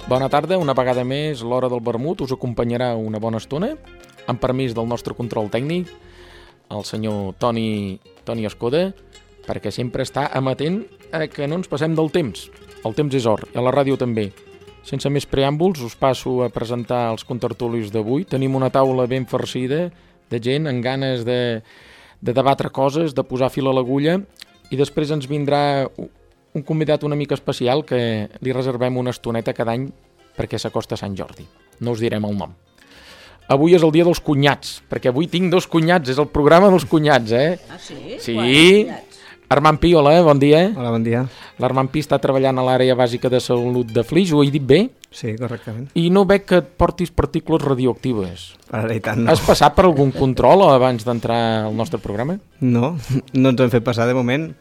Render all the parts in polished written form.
Bona tarda, una vegada més, l'hora del vermut us acompanyarà una bona estona, amb permís del nostre control tècnic, el senyor Toni Escoda, perquè sempre està amatent a que no ens passem del temps. El temps és or, i a la ràdio també. Sense més preàmbuls, us passo a presentar els contertulis d'avui. Tenim una taula ben farcida de gent amb ganes de debatre coses, de posar fil a l'agulla, i després ens vindrà un convidat una mica especial que li reservem una estoneta cada any perquè s'acosta Sant Jordi. No us direm el nom. Avui és el dia dels cunyats, perquè avui tinc dos cunyats, és el programa dels cunyats, eh? Ah, sí? Sí. Armand Pi, hola, bon dia. Hola, bon dia. L'Armand Pi està treballant a l'àrea bàsica de salut de Flix, ho he dit bé? Sí, correctament. I no veig que et portis partícules radioactives. Ara i tant, no. Has passat per algun control abans d'entrar al nostre programa? No ens hem fet passar de moment.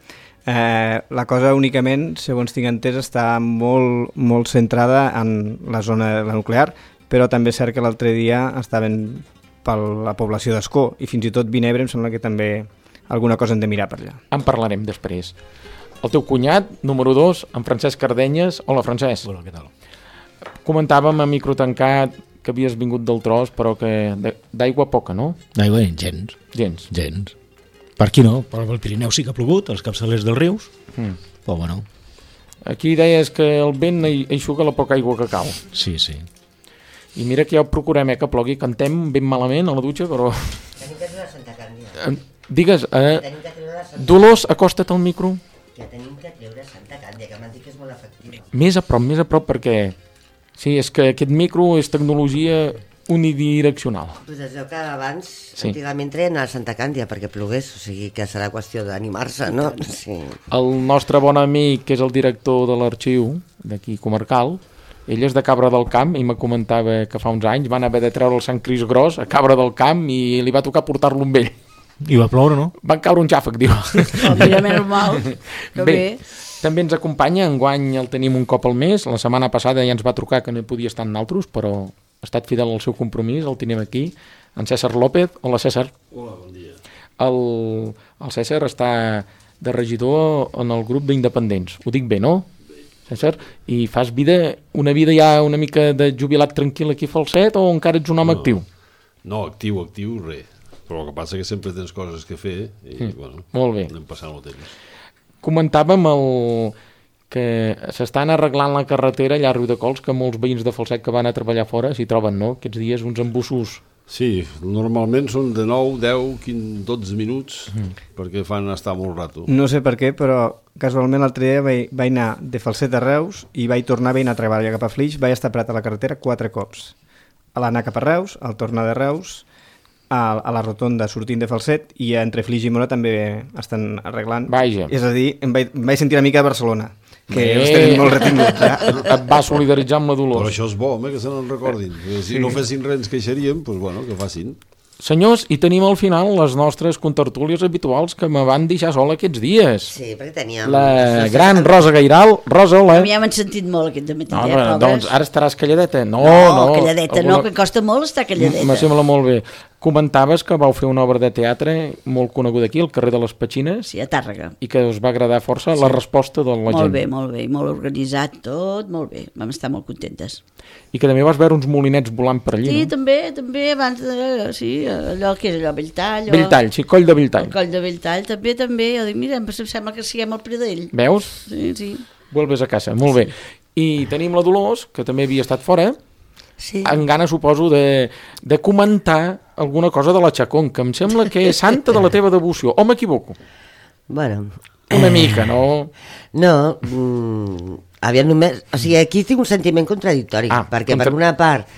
La cosa únicament, segons tinc entès, està molt centrada en la zona de la nuclear, però també és cert que l'altre dia estaven per la població d'Escó i fins i tot Vinebre em sembla que també alguna cosa hem de mirar per allà. En parlarem després. El teu cunyat, número 2, en Francesc Cardenyes. Hola, Francesc. Hola, què tal? Comentàvem a micro tancat que havies vingut del Tros, però que d'aigua poca, no? D'aigua, gens. Gens. Per aquí no, però al Pirineu sí que ha plogut, als capçalers dels rius, però bueno. Aquí deies que el vent eixuga la poca aigua que cau. Sí. I mira que ja ho procurem, que plogui, cantem ben malament a la dutxa, però... Tenim que treure Santa Càndida. Digues, Tenim que treure Santa... Dolors, acosta't al micro. Que tenim que treure Santa Càndida, que m'han dit que és molt efectiva. Més a prop, perquè... Sí, és que aquest micro és tecnologia unidireccional. Pues es veu que abans, Sí. antigament treien a Santa Càndida perquè plogués, o sigui que serà qüestió d'animar-se, no? Sí. El nostre bon amic, que és el director de l'arxiu d'aquí comarcal, ell és de Cabra del Camp i me comentava que fa uns anys van haver de treure el Sant Crist Gros a Cabra del Camp i li va tocar portar-lo amb ell. I va ploure, no? Van caure un xàfec, diu. Oh, mira, menys mal. Que bé. També ens acompanya, enguany el tenim un cop al mes, la setmana passada ja ens va trucar que no podia estar en altres, però ha estat fidel al seu compromís, el tenim aquí, en César López. Hola, César. Hola, bon dia. El César està de regidor en el grup d'independents, ho dic bé, no? César, i fas una vida ja una mica de jubilat tranquil aquí a Falset o encara ets un home actiu? No, actiu, res. Però el que passa que sempre tens coses que fer i, bueno, molt bé. anem passant el temps. Comentàvem que s'estan arreglant la carretera allà a Riudecols, que molts veïns de Falset que van a treballar fora s'hi troben, no? Aquests dies uns embussos. Sí, normalment són de 9, 10, 15, 12 minuts, perquè fan estar molt rato. No sé per què, però casualment l'altre dia vaig anar de Falset a Reus i vaig tornar a treballar cap a Flix, vaig estar parat a la carretera 4 cops. A l'anar cap a Reus, al tornar de Reus, a la rotonda sortint de Falset i entre Flix i Mora també estan arreglant. Vaja. És a dir, em vaig sentir una mica a Barcelona, que els tenen molt retinguts. Ja. Et va solidaritzar amb la Però Dolors. això és bo, que se n'en recordin. Si no fessin res ens queixaríem, doncs bueno, que facin. Senyors, i tenim al final les nostres contertúlies habituals que me van deixar sola aquests dies. Sí, perquè teníem... La gran Rosa Gairal. Rosa, hola. A mi ja m'han sentit molt aquest dematí, No, pobres. doncs ara estaràs calladeta. No, calladeta no, que costa molt estar calladeta. Me sembla molt bé. Comentaves que vau fer una obra de teatre molt coneguda aquí, al carrer de les Petxines, Sí, a Tàrrega. i que us va agradar força la resposta de la gent. Molt bé, molt organitzat tot, molt bé. Vam estar molt contentes. I que també vas veure uns molinets volant per allí, Sí, no? també abans de... Sí, allò que és allò, Belltall. Belltall, sí, Coll de Belltall. El Coll de Belltall, també. Jo dic, mira, em sembla que siguem al Pradell. Veus? Sí. Vuelves a casa, molt bé. I tenim la Dolors, que també havia estat fora, Sí. amb ganes, suposo, de comentar alguna cosa de la Chacón, que em sembla que és santa de la teva devoció. O m'equivoco? Bueno... Una mica, no? No, aviam només... O sigui, aquí tinc un sentiment contradictori, perquè per una part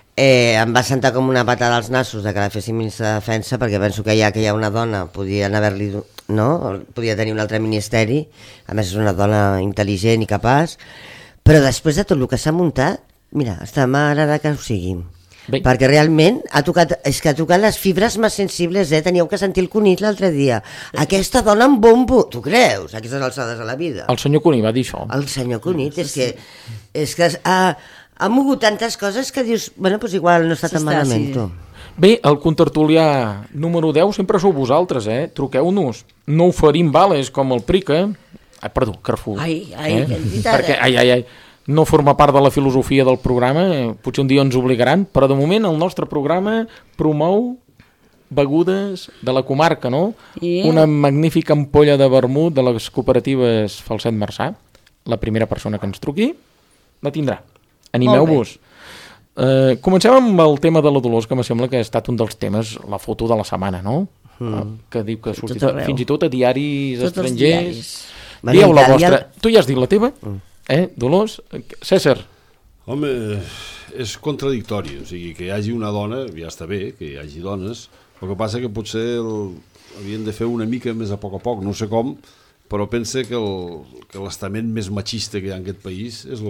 em va sentar com una patada als nassos de que la fessin ministra de Defensa, perquè penso que ja que hi ha una dona podien haver-li... No? Podia tenir un altre ministeri, a més és una dona intel·ligent i capaç, però després de tot el que s'ha muntat, mira, està m'agrada que ho sigui. Bé. Perquè realment ha tocat les fibres més sensibles, teníeu que sentir el Cunit l'altre dia. Aquesta dona amb bombo, tu creus? A aquestes alçades de la vida. El senyor Cuní va dir això. El senyor Cunit, és que ha mogut tantes coses que dius, bueno, doncs igual no està tan malament, tu. Bé, el contertulià número 10 sempre sou vosaltres, Truqueu-nos. No oferim vales com el Prica. Ai, perdó, Carrefour. Ai, què has dit ara? Perquè, ai. no forma part de la filosofia del programa, potser un dia ens obligaran, però de moment el nostre programa promou begudes de la comarca, no? Una magnífica ampolla de vermut de les cooperatives Falset Marçà. La primera persona que ens truqui la tindrà. Animeu-vos. Comencem amb el tema de la Dolors, que em sembla que ha estat un dels temes, la foto de la setmana, no? Que diu que sortit fins i tot a diaris estrangers. Dieu la vostra. Tu ja has dit la teva? Dolors? César? Home, és contradictori, o sigui, que hi hagi una dona, ja està bé, que hi hagi dones, el que passa que potser havien de fer una mica més a poc, no sé com, però pense que l'estament més machista que hi ha en aquest país és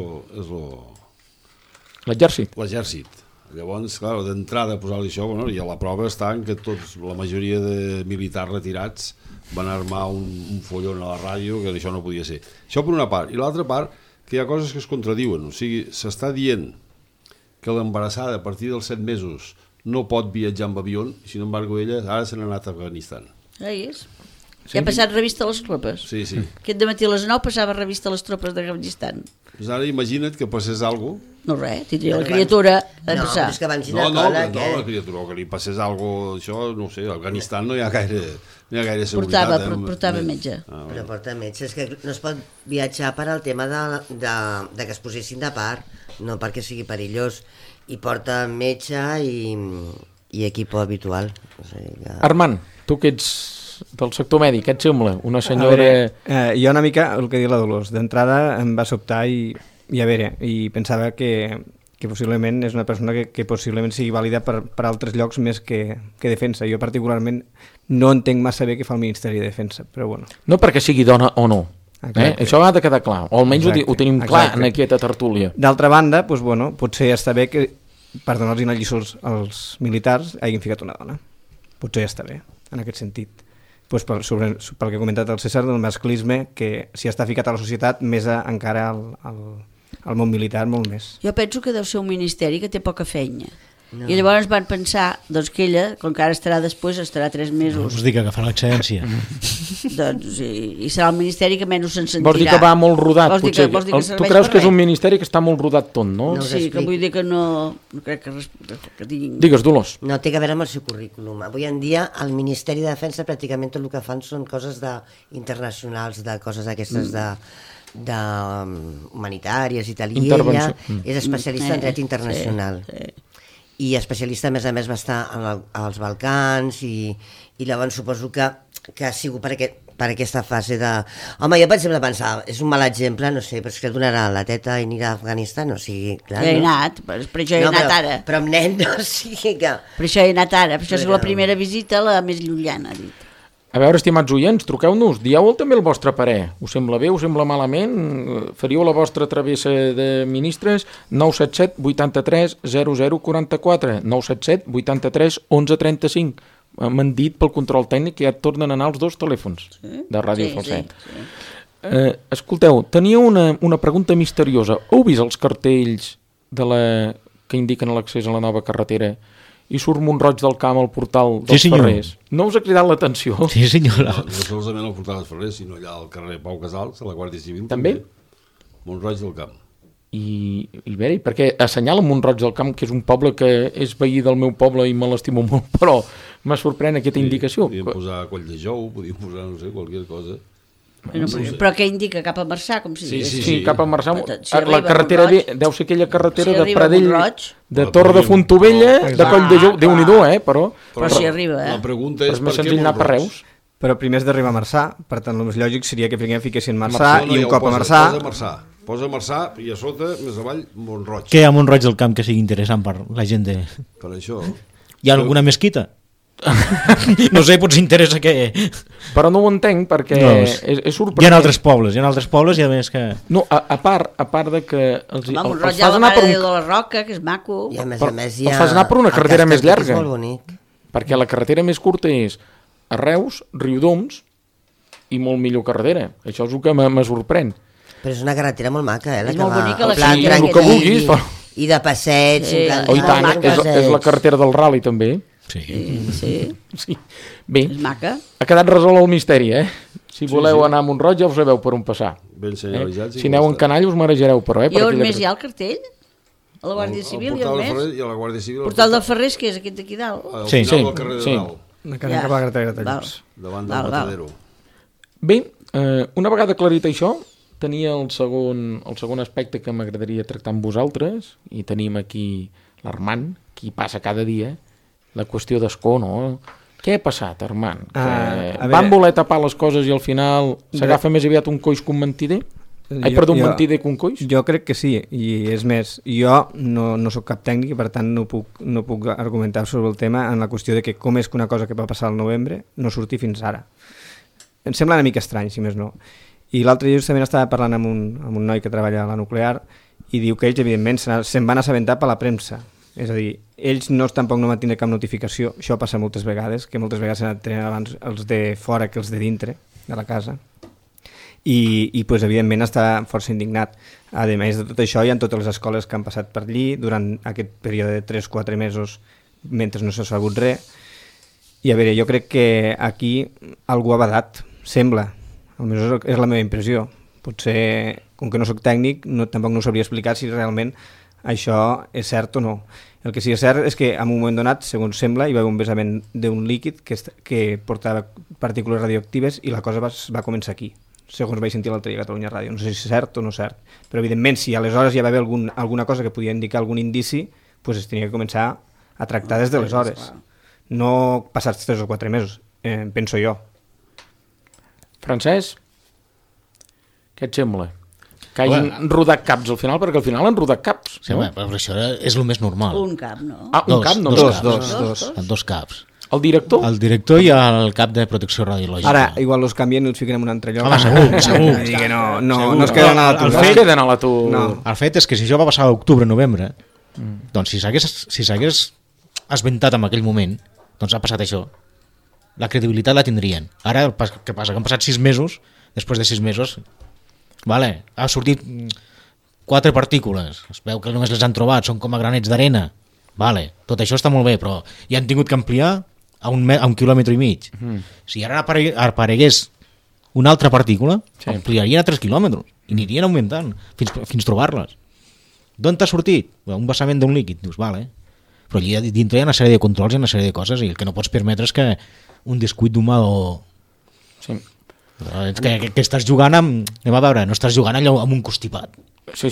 l'exèrcit. L'exèrcit. Llavors, clar, d'entrada posar-li això, bueno, i a la prova està en que la majoria de militars retirats van armar un follon a la ràdio, que això no podia ser. Això per una part. I l'altra part, que hi ha coses que es contradiuen. O sigui, s'està dient que l'embarassada a partir dels 7 mesos no pot viatjar amb avió, i sin embargo ella ara se n'ha anat a Afganistan. Ahí és. Ja ha passat revista a les tropes. Sí. Aquest dematí a les 9 passava revista a les tropes d'Afganistan. Pues ara imagina't que passés alguna cosa. No res, tindria la criatura a passar. No, és que van girar no, la criatura, que li passés alguna cosa, això, no sé, a Afganistan no hi ha gaire seguretat. Portava metge. Però porta metge, és que no es pot viatjar per al tema de que es posessin de part, no perquè sigui perillós, i porta metge i equipo habitual. O sigui que... Armand, tu que ets del sector mèdic, què et sembla? Una senyora... Jo una mica, el que diu la Dolors, d'entrada em va sobtar i a veure, i pensava que possiblement és una persona que possiblement sigui vàlida per altres llocs més que defensa. Jo particularment no entenc massa bé què fa el Ministeri de Defensa, però bueno. No perquè sigui dona o no. Això ha de quedar clar, o almenys ho tenim clar en aquesta tertúlia. D'altra banda, doncs, bueno, potser està bé que, per donar-los una lliçó als militars, hagin ficat una dona. Potser està bé, en aquest sentit. Pues pel que ha comentat el César, del masclisme, que si està ficat a la societat, més encara al món militar, molt més. Jo penso que deu ser un ministeri que té poca feina. No. I llavors van pensar doncs, que ella, com que ara estarà després, estarà 3 mesos. Vols dir que agafarà l'excedència. Doncs, i serà el ministeri que menys se'n sentirà. Vols dir que va molt rodat, potser. Tu creus que és un ministeri que està molt rodat tot, no? Sí, que vull dir que no crec que tinguin... Digues, Dolors. No, té a veure amb el seu currículum. Avui en dia, el Ministeri de Defensa pràcticament tot el que fan són coses internacionals, de coses aquestes de humanitàries i tal. I ella és especialista en dret internacional. I especialista, a més, va estar als Balcans i llavors suposo que ha sigut per aquesta fase de... Home, jo per exemple pensava, és un mal exemple, no sé, però és que donarà la teta i anirà a Afganistan, o sigui... Clar, he anat, per això he anat ara. Però amb nen, no, o sigui que... Per això he anat ara, per això és la primera visita, la més llunyana, ha dit. A veure, estimats oients, truqueu-nos, dieu també el vostre parer. Us sembla bé, us sembla malament? Faríeu la vostra travessa de ministres? 977 83 0044, 977 83 11 35. M'han dit pel control tècnic que ja tornen a anar els 2 telèfons de Ràdio Falset. Escolteu, tenia una pregunta misteriosa. Heu vist els cartells que indiquen l'accés a la nova carretera i surt Mont-roig del Camp al portal dels Ferrers? No us ha cridat l'atenció? Sí, senyora. No solament al portal dels Ferrers, sinó allà al carrer Pau Casals, a la Guàrdia Civil. També? Mont-roig del Camp. I bé, perquè assenyala Mont-roig del Camp, que és un poble que és veí del meu poble i me l'estimo molt, però me sorprèn aquesta indicació. Podíem posar Coll de Jou, podíem posar, no sé, qualsevol cosa. Però què indica? Cap a Marçà, com si digués? Sí, cap a Marçà. La carretera deu ser aquella carretera de Pradell, de Torre de Fontovella, de Coll de Jou. Déu-n'hi-do, però si arriba, La pregunta és per què Mont-roig? Però primer has d'arribar a Marçà, per tant el més lògic seria que primer fiquessin Marçà i un cop a Marçà... Posa Marçà i a sota, més avall, Mont-roig. Què hi ha a Mont-roig del Camp que sigui interessant per la gent de... Per això... Hi ha alguna mesquita? No sé, potser interessa que... Però no ho entenc perquè és sorprenent. Hi ha altres pobles i a més que... No, a part de que... Els fas anar per de la Roca, que és maco. I a més hi ha... Els fas anar per una carretera més llarga. És molt bonic. Perquè la carretera més curta és a Reus, Riudoms i molt millor carretera. Això és el que me sorprèn. Però és una carretera molt maca, és molt bonica la carretera. Sí, el que vulguis. I de passeig. Oh, i tant, és la carretera del Rally també. Sí. Bé, és maca. Ha quedat resolt el misteri, Si voleu anar a Mont-roig ja us sabeu per on passar. Ben senyalitzats. Si aneu en canall us marejareu, però... I on més hi ha el cartell? A la Guàrdia Civil hi ha el més? Ferrer i a la Guàrdia Civil. El portal del Ferrer, que és aquest d'aquí dalt? Al final del carrer de dalt. Cap a la Gratallops. Davant del Matadero. Bé, una vegada aclarit això, tenia el segon aspecte que m'agradaria tractar amb vosaltres, i tenim aquí l'Armand, qui passa cada dia, la qüestió d'Escó, no? Què ha passat, Armand? Van voler tapar les coses i al final s'agafa més aviat un coix que un mentider? Un mentider que un coix? Jo crec que sí, i és més, jo no sóc cap tècnic i per tant no puc argumentar sobre el tema en la qüestió de que com és que una cosa que va passar al novembre no surti fins ara. Em sembla una mica estrany, si més no. I l'altre dia justament estava parlant amb un noi que treballa a la nuclear i diu que ells, evidentment, se'n van assabentar per la premsa. És a dir, ells tampoc no van tindre cap notificació. Això passa moltes vegades, que moltes vegades s'han tret abans els de fora que els de dintre de la casa. I pues, evidentment, està força indignat. A més de tot això, hi ha totes les escoles que han passat per allí durant aquest període de 3-4 mesos mentre no s'ha sabut res. I a veure, jo crec que aquí algú ha badat, sembla. Almenys és la meva impressió. Potser, com que no sóc tècnic, tampoc no sabria explicar si realment això és cert o no. El que sí que és cert és que en un moment donat, segons sembla, hi va haver un vessament d'un líquid que portava partícules radioactives i la cosa va començar aquí, segons vaig sentir l'altre dia a Catalunya Ràdio. No sé si és cert o no és cert, però evidentment si aleshores hi va haver alguna cosa que podia indicar algun indici, pues es tenia que començar a tractar des d'aleshores, no passats 3 o 4 mesos, penso jo. Francesc, què et sembla? Que hagin rodat caps al final, perquè al final han rodat caps. Sí, però això és el més normal. Un cap, no? Un cap, no? Dos caps. El director? El director i el cap de protecció radiològica. Ara, igual els canvien i els fiquen en un altre lloc. Home, segur. No es queden a l'atur. El fet és que si això va passar a octubre-novembre, doncs si s'hagués esventat en aquell moment, doncs ha passat això. La credibilitat la tindrien. Ara, què passa? Que han passat 6 mesos, després de 6 mesos, ha sortit 4 partícules, es veu que només les han trobat, són com a granets d'arena, tot això està molt bé, però ja han tingut que ampliar a un quilòmetre i mig. Si ara aparegués una altra partícula, ampliarien a 3 quilòmetres i anirien augmentant fins trobar-les. D'on t'ha sortit? Un vessament d'un líquid, dius, però allà dintre hi ha una sèrie de controls i una sèrie de coses i el que no pots permetre és que un descuit d'humà o... Sí. És que estàs jugant amb... Anem a veure, no estàs jugant allò amb un constipat. Sí.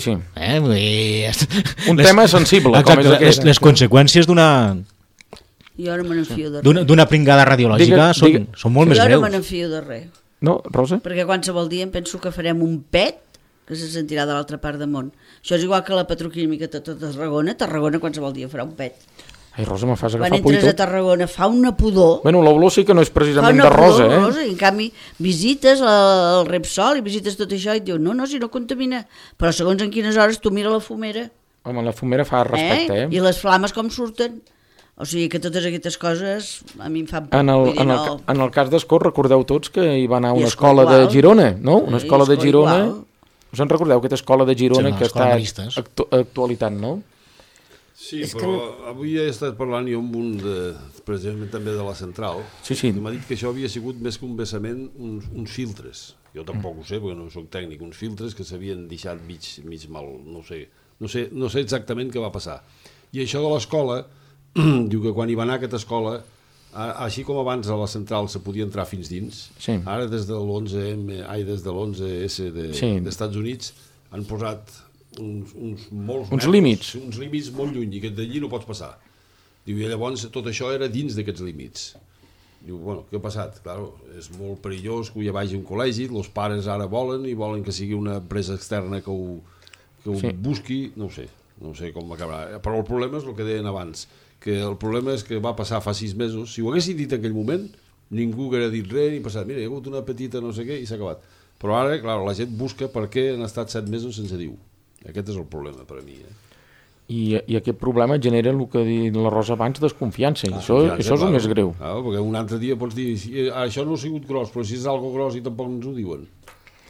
Un tema sensible, exacte, com és aquest. Les conseqüències d'una... Jo no me n'enfio de res. D'una pringada radiològica són molt més greus. Jo no me n'enfio de res. No, Rosa? Perquè qualsevol dia em penso que farem un pet que se sentirà de l'altra part del món. Això és igual que la petroquímica de Tarragona. Tarragona qualsevol dia farà un pet. Ai, Rosa, me fas agafar quan entres a Tarragona fa una pudor. Bueno, l'olor sí que no és precisament de Rosa, Rosa, i en canvi visites el Repsol i visites tot això i et diu, no, si no contamina. Però segons en quines hores tu mira la fumera. Home, la fumera fa respecte, I les flames com surten. O sigui que totes aquestes coses a mi em fan... En el cas d'Escó, recordeu tots que hi va anar una escola de Girona, no? Una escola de Girona. Us en recordeu aquesta escola de Girona que està actualitat, no? Sí, però avui he estat parlant jo amb un, precisament també de la central, i m'ha dit que això havia sigut més que un vessament, uns filtres. Jo tampoc ho sé, perquè no soc tècnic, uns filtres que s'havien deixat mig mal, no sé exactament què va passar. I això de l'escola, diu que quan hi va anar a aquesta escola, així com abans a la central se podia entrar fins dins, ara des de l'11S d'Estats Units han posat uns límits molt lluny i que d'allí no pots passar. Diu, i llavors tot això era dins d'aquests límits. Diu, bueno, què ha passat? Claro, és molt perillós que hi vagi un col·legi, els pares ara volen que sigui una empresa externa que ho busqui, no ho sé com acabarà. Però el problema és el que deien abans, que el problema és que va passar fa 6 mesos, si ho haguessin dit en aquell moment, ningú hagués dit res ni passat, mira, hi ha hagut una petita no sé què i s'ha acabat. Però ara, clar, la gent busca per què han estat 7 mesos sense dir-ho. Aquest és el problema per a mi. I aquest problema genera el que ha dit la Rosa abans, desconfiança. Això és el més greu. Perquè un altre dia pots dir això no ha sigut gros, però si és algo gros i tampoc ens ho diuen.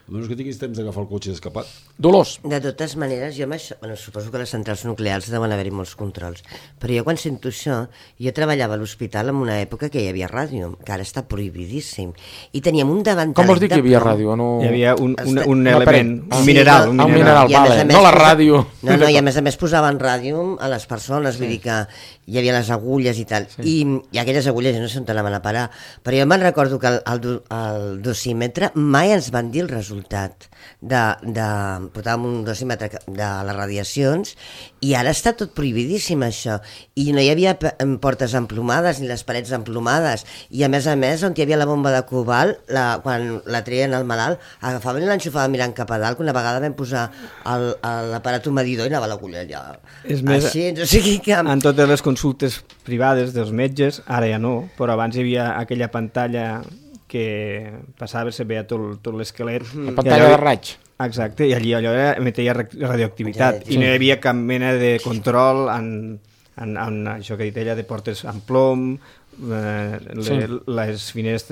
A menys que tinguis temps d'agafar el cotxe d'escapat. Dolors. De totes maneres, jo amb això, suposo que a les centrals nuclears deuen haver-hi molts controls, però jo quan sento això, jo treballava a l'hospital en una època que hi havia ràdio, que ara està prohibidíssim, i teníem un davantalet... Com vols dir que hi havia ràdio? No... Hi havia un element, un mineral. Un mineral, vale, no la ràdio. No, i a més posaven ràdio a les persones, vull dir que hi havia les agulles i tal, i aquelles agulles no sé on anaven a parar, però jo me'n recordo que el dosímetre mai ens van dir el resultat portàvem un dosímetre de les radiacions, i ara està tot prohibidíssim això, i no hi havia portes emplomades ni les parets emplomades, i a més, on hi havia la bomba de cobalt, quan la treien al malalt, agafaven i l'enxufaven mirant cap a dalt, que una vegada vam posar l'aparat medidor i anava l'agulla allà. És més, així, o sigui que... en totes les consultes privades dels metges, ara ja no, però abans hi havia aquella pantalla que passava, se veia tot l'esquelet. La pantalla de raig. Exacte, i allò emetia radioactivitat, i no hi havia cap mena de control en això que ha dit ella, de portes amb plom, les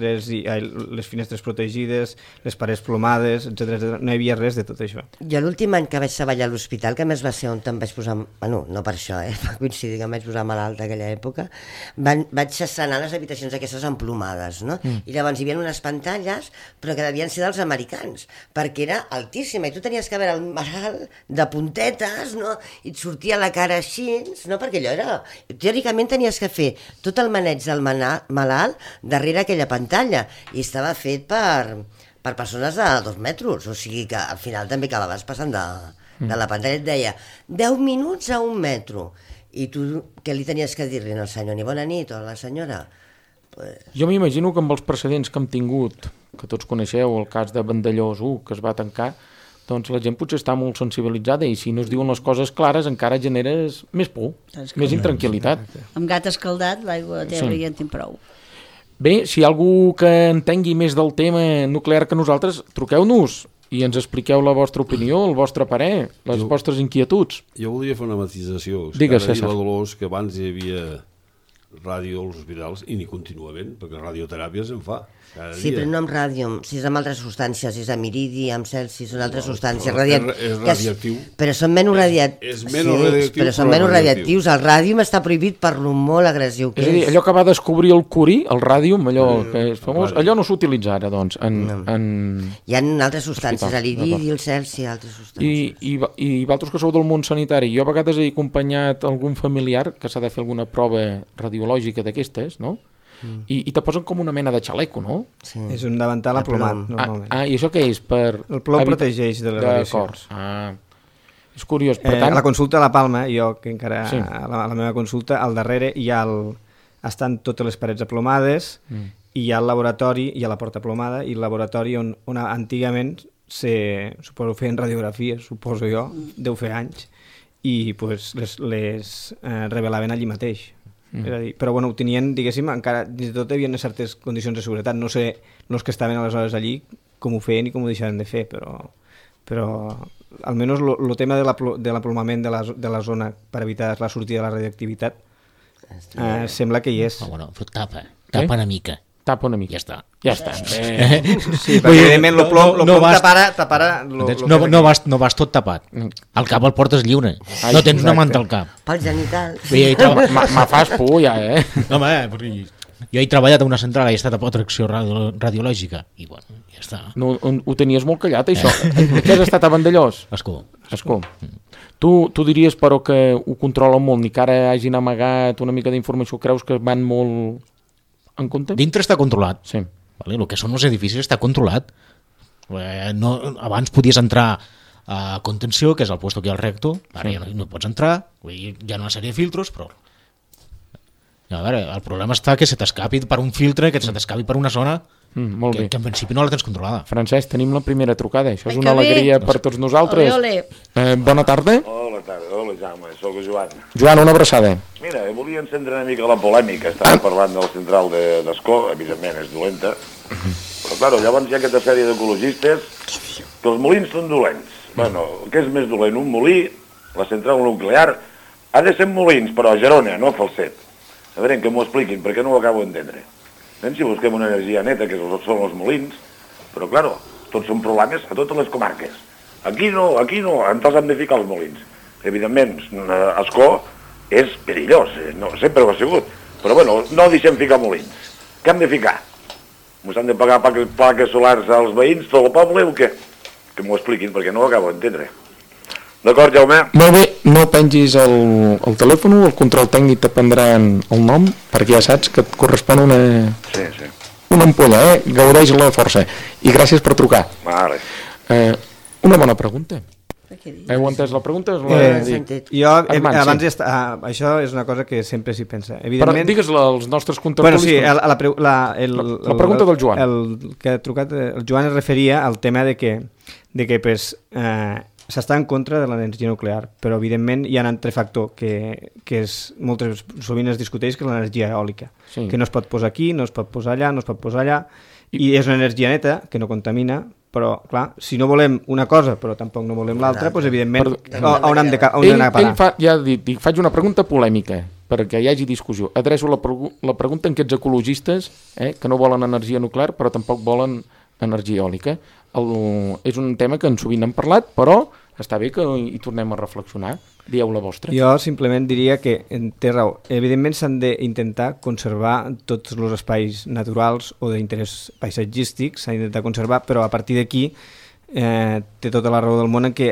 finestres protegides, les parets plomades, etc. No hi havia res de tot això. Jo l'últim any que vaig treballar a l'hospital, que a més va ser on em vaig posar... Bueno, no per això, va coincidir que em vaig posar malalt aquella època, vaig estrenar les habitacions aquestes emplomades, no? I llavors hi havia unes pantalles, però que devien ser dels americans, perquè era altíssima, i tu tenies que veure el malalt de puntetes, no? I et sortia la cara així, no? Perquè allò era... Teòricament tenies que fer tot el maneig del malalt darrere aquella pantalla, i estava fet per persones de 2 metres, o sigui que al final també acabaves passant de la pantalla, et deia 10 minuts a 1 metro, i tu què li tenies que dir-li al senyor? Ni bona nit, o a la senyora? Pues... Jo m'imagino que amb els precedents que hem tingut, que tots coneixeu, el cas de Vandellós 1, que es va tancar, doncs la gent potser està molt sensibilitzada, i si no es diuen les coses clares encara generes més por, més intranquil·litat. Amb gat escaldat, l'aigua a terra ja en tinc prou. Bé, si hi ha algú que entengui més del tema nuclear que nosaltres, truqueu-nos i ens expliqueu la vostra opinió, el vostre parer, les vostres inquietuds. Jo voldria fer una matisació. Digues, César. La Dolors, que abans hi havia ràdio als hospitals, i n'hi continua havent, perquè radioteràpia se'n fa cada dia. Sí, però no amb ràdio, si és amb altres substàncies, si és amb iridi, amb celsi, són altres substàncies. És radioactiu. Però són menys radioactius. És menys radioactiu, però són menys radioactius. El ràdium està prohibit per lo molt agressiu que és. És a dir, allò que va descobrir el Curie, el ràdium, allò que és famós, allò no s'utilitza ara, doncs. Hi ha altres substàncies, l'iridi, el celsi, altres substàncies. I vosaltres que sou del món sanitari, jo a vegades he acompanyat algun familiar que s'ha de fer alguna prova radiològica d'aquestes, no? I te posen com una mena de xaleco, no? Sí. És un davantal aplomat, normalment. I això què és? El plom protegeix de les radiacions. És curiós. Per tant... A la consulta a la Palma, jo que encara a la meva consulta, al darrere estan totes les parets aplomades, i hi ha el laboratori, hi ha la porta aplomada, i el laboratori on antigament suposo feien radiografies, suposo jo, deu fer anys, i pues, les revelaven allí mateix. És a dir, però bueno, ho tenien, diguéssim, encara dins de tot hi havia certes condicions de seguretat. No sé els que estaven aleshores allí com ho feien i com ho deixaven de fer, però almenys el tema de l'aplomament de la zona per evitar la sortida de la radioactivitat sembla que hi és. Bueno, però tapa una mica. Tapa una mica. Ja està. Sí, perquè evidentment el plom taparà... No vas tot tapat. Al cap el portes lliure. No tens una manta al cap. Pels genitals. Me fas por, ja, No, home, perquè jo he treballat a una central, he estat a protecció radiològica, i bueno, ja està. No, ho tenies molt callat, això. Què has estat a Vandellós? Escó. Tu diries, però, que ho controlen molt, ni que ara hagin amagat una mica d'informació, creus que van molt... en compte? Dintre està controlat. Sí. Vale? El que són els edificis està controlat. Abans podies entrar a contenció, que és el lloc que hi ha el reactor, ara ja no pots entrar, hi ha una sèrie de filtros, però... A veure, el problema està que se t'escapi per un filtre, que se t'escapi per una zona que en principi no la tens controlada. Francesc, tenim la primera trucada, això és una alegria per tots nosaltres. Bona tarda. Hola, Jaume, soc el Joan. Joan, una abraçada. Mira, volia encendre una mica la polèmica. Estàvem parlant de la central d'Escó, evidentment és dolenta, però clar, llavors hi ha aquesta sèrie d'ecologistes que els molins són dolents. Bueno, què és més dolent? Un molí, la central nuclear, ha de ser molins, però a Gerona, no a Falset. A veure, que m'ho expliquin, perquè no ho acabo d'entendre. Si busquem una energia neta, que són els molins, però, clar, tots són problemes a totes les comarques. Aquí no, entonces hem de ficar els molins. Evidentment, Ascó és perillós, no, sempre ho ha sigut, però bueno, no deixem ficar molins. Què hem de ficar? Ens han de pagar plaques solars als veïns, tot el poble, o què? Que m'ho expliquin, perquè no ho acabo d'entendre. D'acord, Jaume? Molt bé, no pengis el telèfon, el control tècnic te prendran el nom, perquè ja saps que et correspon una ampolla, gaudeix-la força. I gràcies per trucar. Vale. Una bona pregunta. Heu entès la pregunta? Jo, abans això és una cosa que sempre s'hi pensa. Però digues-la als nostres contertulistes. La pregunta del Joan. El que ha trucat, el Joan es referia al tema de que s'està en contra de l'energia nuclear, però evidentment hi ha un altre factor que sovint es discuteix, que és l'energia eòlica, que no es pot posar aquí, no es pot posar allà, no es pot posar allà, i és una energia neta, que no contamina, però clar, si no volem una cosa però tampoc no volem l'altra, doncs evidentment on hem d'anar a parar. Ja dic, faig una pregunta polèmica perquè hi hagi discussió. Adreço la pregunta a aquests ecologistes que no volen energia nuclear però tampoc volen energia eòlica. És un tema que sovint hem parlat, però està bé que hi tornem a reflexionar. Dieu la vostra. Jo simplement diria que té raó. Evidentment s'han d'intentar conservar tots els espais naturals o d'interès paisatgístic, s'ha d'intentar conservar, però a partir d'aquí té tota la raó del món en què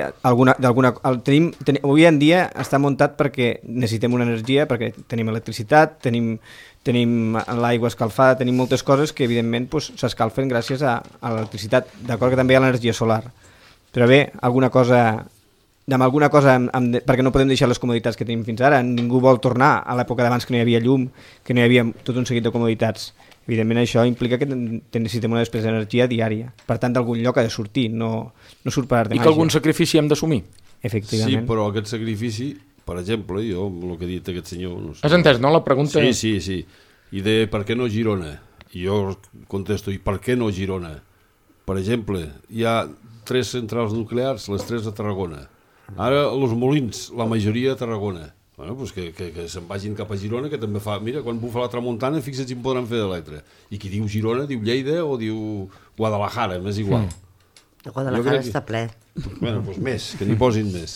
avui en dia està muntat perquè necessitem una energia, perquè tenim electricitat, tenim l'aigua escalfada, tenim moltes coses que evidentment s'escalfen gràcies a l'electricitat. D'acord que també hi ha l'energia solar, però bé, alguna cosa, perquè no podem deixar les comoditats que tenim fins ara. Ningú vol tornar a l'època d'abans que no hi havia llum, que no hi havia tot un seguit de comoditats. Evidentment això implica que necessitem una despesa d'energia diària. Per tant, d'algun lloc ha de sortir, no surt per art de màgia. I que algun sacrifici hem d'assumir. Efectivament. Sí, però aquest sacrifici, per exemple, jo, el que ha dit aquest senyor... No sé, has entès, no? La pregunta... Sí. I de per què no Girona? I jo contesto, i per què no Girona? Per exemple, hi ha 3 centrals nuclears, les 3 a Tarragona. Ara els molins, la majoria a Tarragona. Bueno, doncs que se'n vagin cap a Girona, que també fa... Mira, quan bufa la tramuntana, fixa't si en podran fer de l'altre. I qui diu Girona, diu Lleida o diu Guadalajara, m'és igual. Guadalajara està ple. Bueno, doncs més, que n'hi posin més.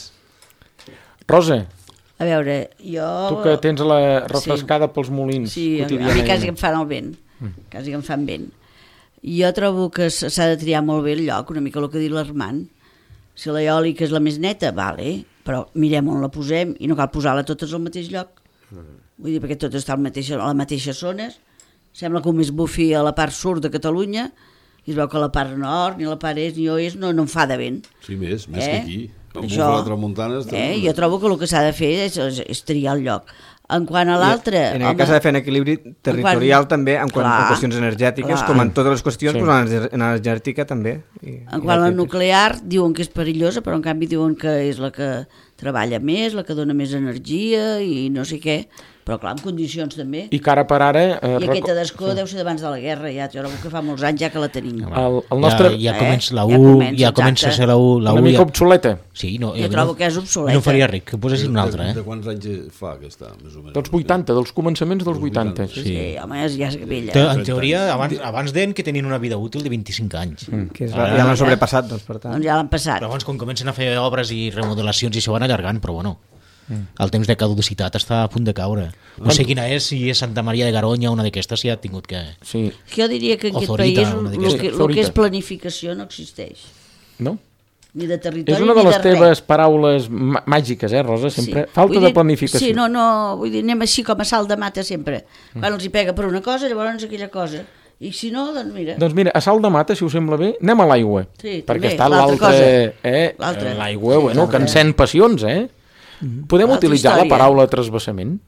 Rosa, a veure, jo... tu que tens la refrescada pels molins. Sí, a mi quasi que em fan el vent. Quasi que em fan vent. Jo trobo que s'ha de triar molt bé el lloc, una mica el que ha dit l'Armand. Si l'eòlica és la més neta, vale, però mirem on la posem i no cal posar-la totes al mateix lloc. Vull dir, perquè totes estan a les mateixes zones. Sembla que només bufi a la part sud de Catalunya i es veu que la part nord, ni la part est ni oest, no en fa de vent. Sí, més que aquí. Quan bufa la tramuntana... Jo trobo que el que s'ha de fer és triar el lloc. En quant a l'altre... En aquest cas s'ha de fer un equilibri territorial també en qüestions energètiques, com en totes les qüestions, però en l'energètica també. En quant a la nuclear, diuen que és perillosa, però en canvi diuen que és la que treballa més, la que dona més energia i no sé què, però clar, en condicions també. I que ara per ara... I aquesta d'Ascó deu ser d'abans de la guerra, ja trobo que fa molts anys ja que la tenim. El nostre... Ja comença la U, ja comença a ser la U... Una mica obsoleta. Sí, no, jo trobo que és obsoleta. No faria ric, que posessin una altra. De quants anys fa aquesta, més o menys? Dels 80, dels començaments dels 80. Sí, home, ja és vella. En teoria, abans deien que tenien una vida útil de 25 anys. Que ja l'han sobrepassat, doncs, per tant. Doncs ja l'han passat. Però abans, quan comencen a fer obres i remodelacions i això van allargant, però bueno... El temps de caducitat està a punt de caure. No sé quina és, si és Santa Maria de Garoña o una d'aquestes, si ha tingut que... Sí. Jo diria que en aquest país el que és planificació no existeix. No? Ni de territori, és una de les teves paraules màgiques, Rosa, sempre. Falta de planificació. Sí, no, vull dir, anem així com a salt de mata sempre. Quan els hi pega per una cosa, llavors aquella cosa. I si no, doncs mira... Doncs mira, a salt de mata, si us sembla bé, anem a l'aigua. Sí, perquè està l'altra... L'aigua, bueno, que encén passions, Podem utilitzar la paraula transvasament?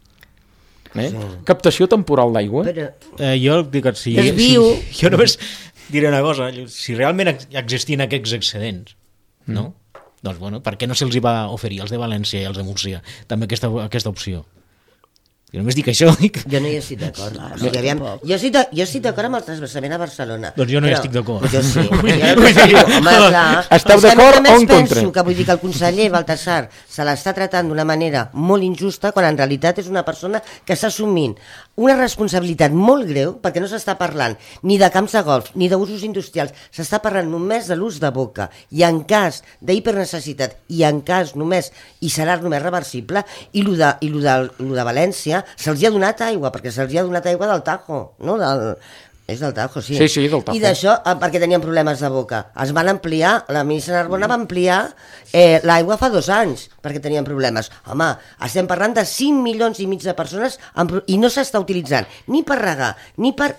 Captació temporal d'aigua? Jo dic que sí. Jo només diré una cosa, si realment existien aquests excedents, no? Doncs bueno, per què no se'ls va oferir als de València i als de Múrcia també aquesta opció? Jo només dic això. Jo no hi estic d'acord. O sigui, aviam, jo estic d'acord amb el transvasament a Barcelona. Doncs jo no hi estic d'acord. Jo sí. Home, clar. Esteu d'acord o en contra? Penso que vull dir que el conseller Baltasar se l'està tratant d'una manera molt injusta quan en realitat és una persona que està assumint una responsabilitat molt greu perquè no s'està parlant ni de camps de golf ni d'usos industrials, s'està parlant només de l'ús de boca i en cas d'hipernecessitat i en cas només, i serà només reversible, i lo de València se'ls ha donat aigua, perquè se'ls ha donat aigua del Tajo, no? És del Tajo, sí. Sí, del Tajo. I d'això, perquè tenien problemes de boca. Es van ampliar, la ministra Narbona va ampliar l'aigua fa 2 anys, perquè tenien problemes. Home, estem parlant de 5 milions i mig de persones i no s'està utilitzant ni per regar, ni per...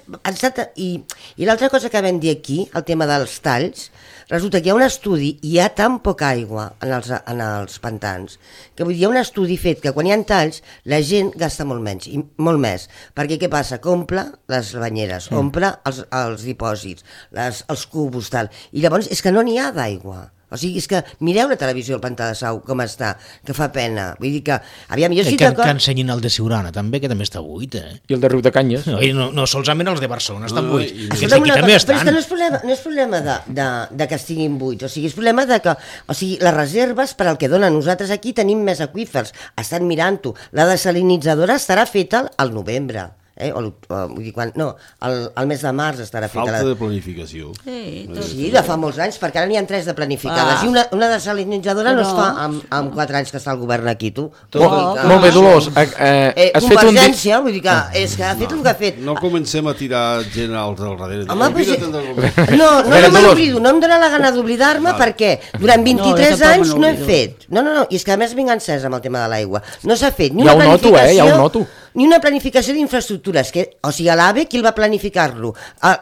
I l'altra cosa que vam dir aquí, el tema dels talls, resulta que hi ha un estudi i hi ha tan poca aigua en els pantans, que vull dir, hi ha un estudi fet que quan hi ha talls la gent gasta molt menys, i molt més, perquè què passa? Que omple les banyeres, omple els dipòsits, els cubos, tal, i llavors és que no n'hi ha d'aigua. O sigui, és que mireu la televisió al Pantà de Sau, com està, que fa pena. Vull dir que, aviam, jo sí que ensenyin el de Siurana, també, que també està buit, I el de Riudecanyes. No solament els de Barcelona estan buits, aquests aquí també estan. Però és que no és problema de que estiguin buits, o sigui, és problema de que, o sigui, les reserves per al que donen, nosaltres aquí tenim més aqüífers, estan mirant-ho, la desalinitzadora estarà feta al novembre. Vull dir, el mes de març estarà feta. Falta de planificació. Sí, de fa molts anys, perquè ara n'hi ha 3 de planificades. I una desalinitzadora no es fa amb 4 anys que està el govern aquí, tu. Molt bé, Dolors. Convergència, vull dir que és que ha fet el que ha fet. No comencem a tirar gent al darrere. Home, no me n'oblido, no em dóna la gana d'oblidar-me perquè durant 23 anys no he fet. No, i és que a més vinc encès amb el tema de l'aigua. No s'ha fet ni una planificació... Ja ho noto. Ni una planificació d'infraestructures, o sigui, a l'AVE, qui el va planificar-lo?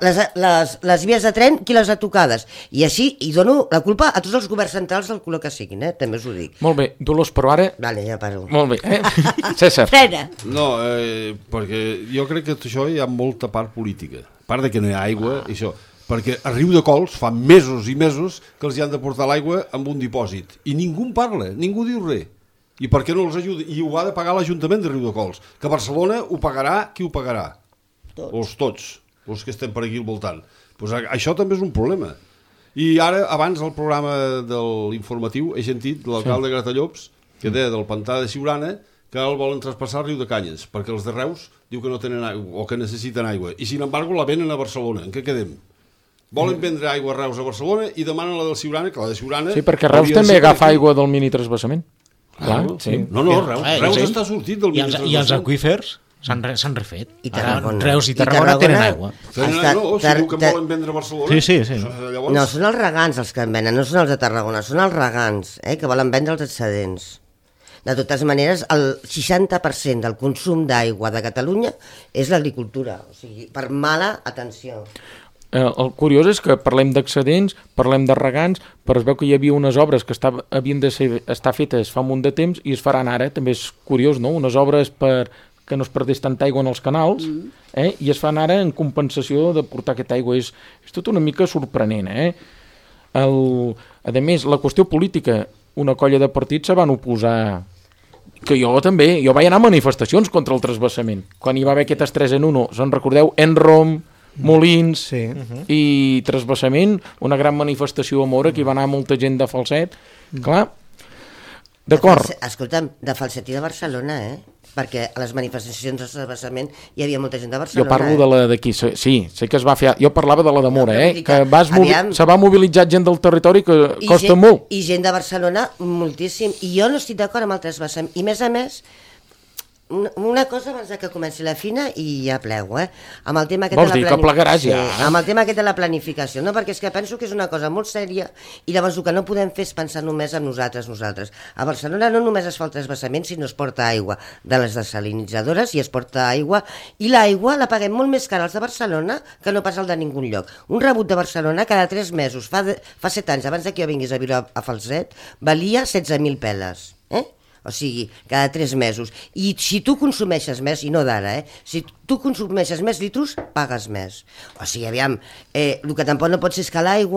Les vies de tren, qui les ha tocades? I així, i dono la culpa a tots els governs centrals del color que siguin, també us ho dic. Molt bé, Dolors, però ara... Vale, ja paro. Molt bé, César. Frena. No, perquè jo crec que això hi ha molta part política. A part de que no hi ha aigua, això... Perquè a Riudecols fa mesos i mesos que els hi han de portar l'aigua amb un dipòsit. I ningú en parla, ningú diu res. I per què no els ajuda? I ho ha de pagar l'Ajuntament de Riudecols. Que a Barcelona ho pagarà, qui ho pagarà? Tots, els que estem per aquí al voltant. Pues això també és un problema. I ara, abans del programa de l'informatiu, he sentit l'alcalde Gratallops, que deia del Pantà de Siurana, que el volen traspassar a Riudecanyes, perquè els de Reus diu que no tenen aigua, o que necessiten aigua. I, sin embargo, la venen a Barcelona. En què quedem? Volen vendre aigua a Reus a Barcelona i demanen la del Siurana, que la de Siurana... Sí, perquè Reus també agafa aigua del mini transvasament. Clar, sí. No, Reus està sortit del mini transvasament. I els aqüífers s'han refet. I Tarragona. Reus i Tarragona tenen aigua. Si diu que volen vendre a Barcelona... Sí. No, són els regants els que en venen, no són els de Tarragona, són els regants, que volen vendre els excedents. De totes maneres, el 60% del consum d'aigua de Catalunya és l'agricultura, o sigui, per mala atenció. El curiós és que parlem d'excedents, parlem de regants, però es veu que hi havia unes obres que havien d'estar fetes fa un munt de temps i es faran ara, també és curiós, no? Unes obres per que no es perdés tanta aigua en els canals, i es fan ara en compensació de portar aquesta aigua. És tot una mica sorprenent. A més, la qüestió política, una colla de partits se van oposar, que jo vaig anar a manifestacions contra el transvasament, quan hi va haver aquestes 3 en 1, se'n recordeu? Enrom, Molins i transvasament, una gran manifestació a Mora, que hi va anar molta gent de Falset. Clar, d'acord. Escolta'm, de Falset i de Barcelona, perquè a les manifestacions de transvasament hi havia molta gent de Barcelona. Jo parlo de la d'aquí, sí, sé que es va fer... Jo parlava de la de Mora, que se va mobilitzar gent del territori que costa molt. I gent de Barcelona, moltíssim. I jo no estic d'acord amb el transvasament. I a més, una cosa abans que comenci la fina i ja plego, amb el tema Vols dir que plegaràs ja? Amb el tema aquest de la planificació, no? Perquè és que penso que és una cosa molt sèria i llavors el que no podem fer és pensar només en nosaltres. A Barcelona no només es fa el transvasament, sinó es porta aigua de les desalinitzadores i es porta aigua, i l'aigua la paguem molt més cara als de Barcelona que no pas al de ningú lloc. Un rebut de Barcelona cada 3 mesos, fa 7 anys, abans que jo vinguis a viure a Falset, valia 16.000 peles, o sigui, cada 3 mesos. I si tu consumeixes més, i no d'ara, si tu consumeixes més litros, pagues més. O sigui, aviam, el que tampoc no pot ser és que l'aigua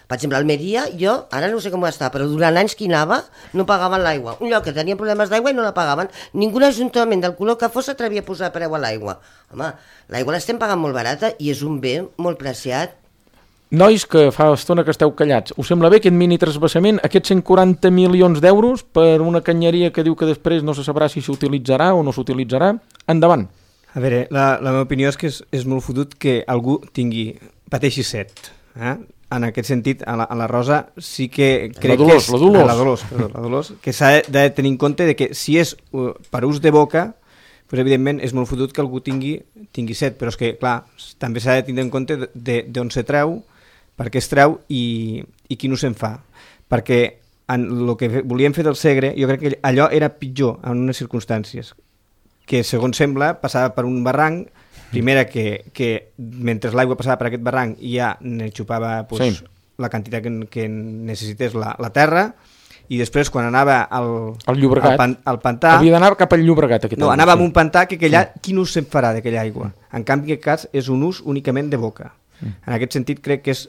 Per exemple, a Almeria, jo, ara no sé com està, però durant anys que anava no pagaven l'aigua. Un lloc que tenia problemes d'aigua i no la pagaven. Ningú ajuntament del color que fos s'atrevia a posar preu a l'aigua. Home, l'aigua l'estem pagant molt barata i és un bé molt preciat. Nois, que fa estona que esteu callats, us sembla bé aquest mini trasbassament, aquests 140 milions d'euros per una canyeria que diu que després no se sabrà si s'utilitzarà o no s'utilitzarà? Endavant. A veure, la meva opinió és que és molt fotut que algú pateixi set. En aquest sentit, a la Rosa sí que crec que és... La Dolors, que s'ha de tenir en compte de que si és per ús de boca, doncs evidentment és molt fotut que algú tingui set, però és que, clar, també s'ha de tenir en compte d'on se treu, per què es treu i qui no se'n fa. Perquè en el que volíem fer del Segre, jo crec que allò era pitjor en unes circumstàncies, que segons sembla passava per un barranc, primera que mentre l'aigua passava per aquest barranc ja ne xupava la quantitat que necessités la terra, i després quan anava al pantà... Havia d'anar cap al Llobregat. No, anava a un pantà que allà qui no se'n farà d'aquella aigua? En canvi, en aquest cas és un ús únicament de boca. En aquest sentit crec que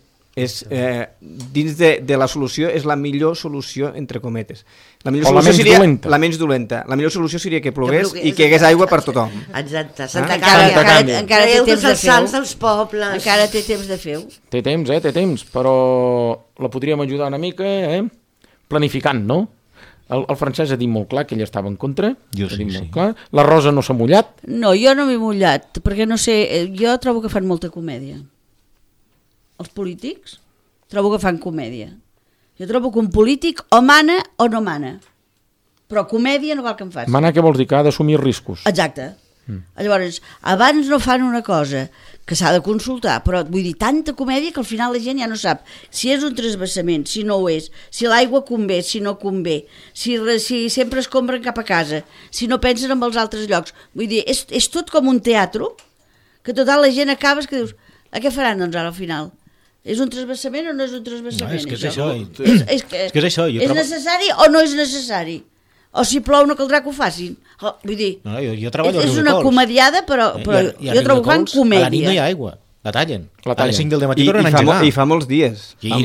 dins de la solució és la millor solució entre cometes. La menys dolenta. La millor solució seria que plogués i que hi hagués aigua per tothom. Exacte. Encara té temps de fer-ho. Els pobles. Encara té temps de fer-ho. Té temps, però la podríem ajudar una mica, planificant, no? El Francesc ha dit molt clar que ell estava en contra. Jo sí. La Rosa no s'ha mullat. No, jo no m'he mullat, perquè no sé, jo trobo que fan molta comèdia. Els polítics trobo que fan comèdia. Jo trobo que un polític o mana o no mana. Però comèdia no val que en faci. Mana què vols dir? Que ha d'assumir riscos. Exacte. Llavors, abans no fan una cosa que s'ha de consultar, però vull dir, tanta comèdia que al final la gent ja no sap si és un transvassament, si no ho és, si l'aigua convé, si no convé, si sempre es compren cap a casa, si no pensen en els altres llocs. Vull dir, és tot com un teatre, que total la gent acabes que dius, a què faran doncs ara al final? És un transvassament o no és un transvassament? No, és que és això. És això. És necessari o no és necessari? O si plou no caldrà que ho facin. Vull dir, jo treballo és una comediada, però jo trobo que fan comèdia. A la nit no hi ha aigua, la tallen. A les 5 del matí tornen a engegar. I fa molts dies.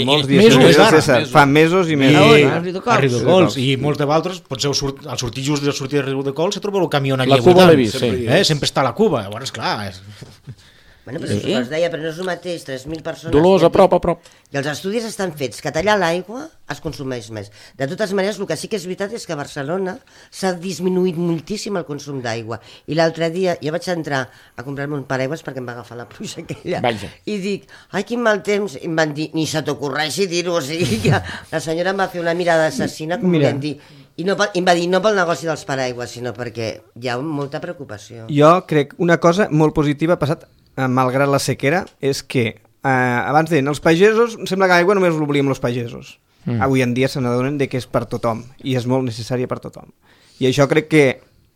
Fa mesos i mesos. A Riudecols. I molts de vosaltres, potser al sortir just de sortir de Riudecols, se troba el camió allà. La Cuba l'he vist, sempre està la Cuba. Llavors, clar... Bueno, però sí. Es deia, però no és el mateix, 3.000 persones... Dolors, a prop. I els estudis estan fets, que tallar l'aigua es consumeix més. De totes maneres, el que sí que és veritat és que a Barcelona s'ha disminuït moltíssim el consum d'aigua. I l'altre dia jo vaig entrar a comprar-me un paraigües perquè em va agafar la pluja aquella. Vaja. I dic, ai, quin mal temps. I em van dir, ni se t'ocorreixi dir-ho. O sigui que la senyora em va fer una mirada assassina, com volem dir. I em va dir, no pel negoci dels paraigües, sinó perquè hi ha molta preocupació. Jo crec una cosa molt positiva ha passat malgrat la sequera, és que abans deien, els pagesos, sembla que l'aigua només l'oblíem els pagesos. Avui en dia se n'adonen que és per tothom, i és molt necessària per tothom. I això crec que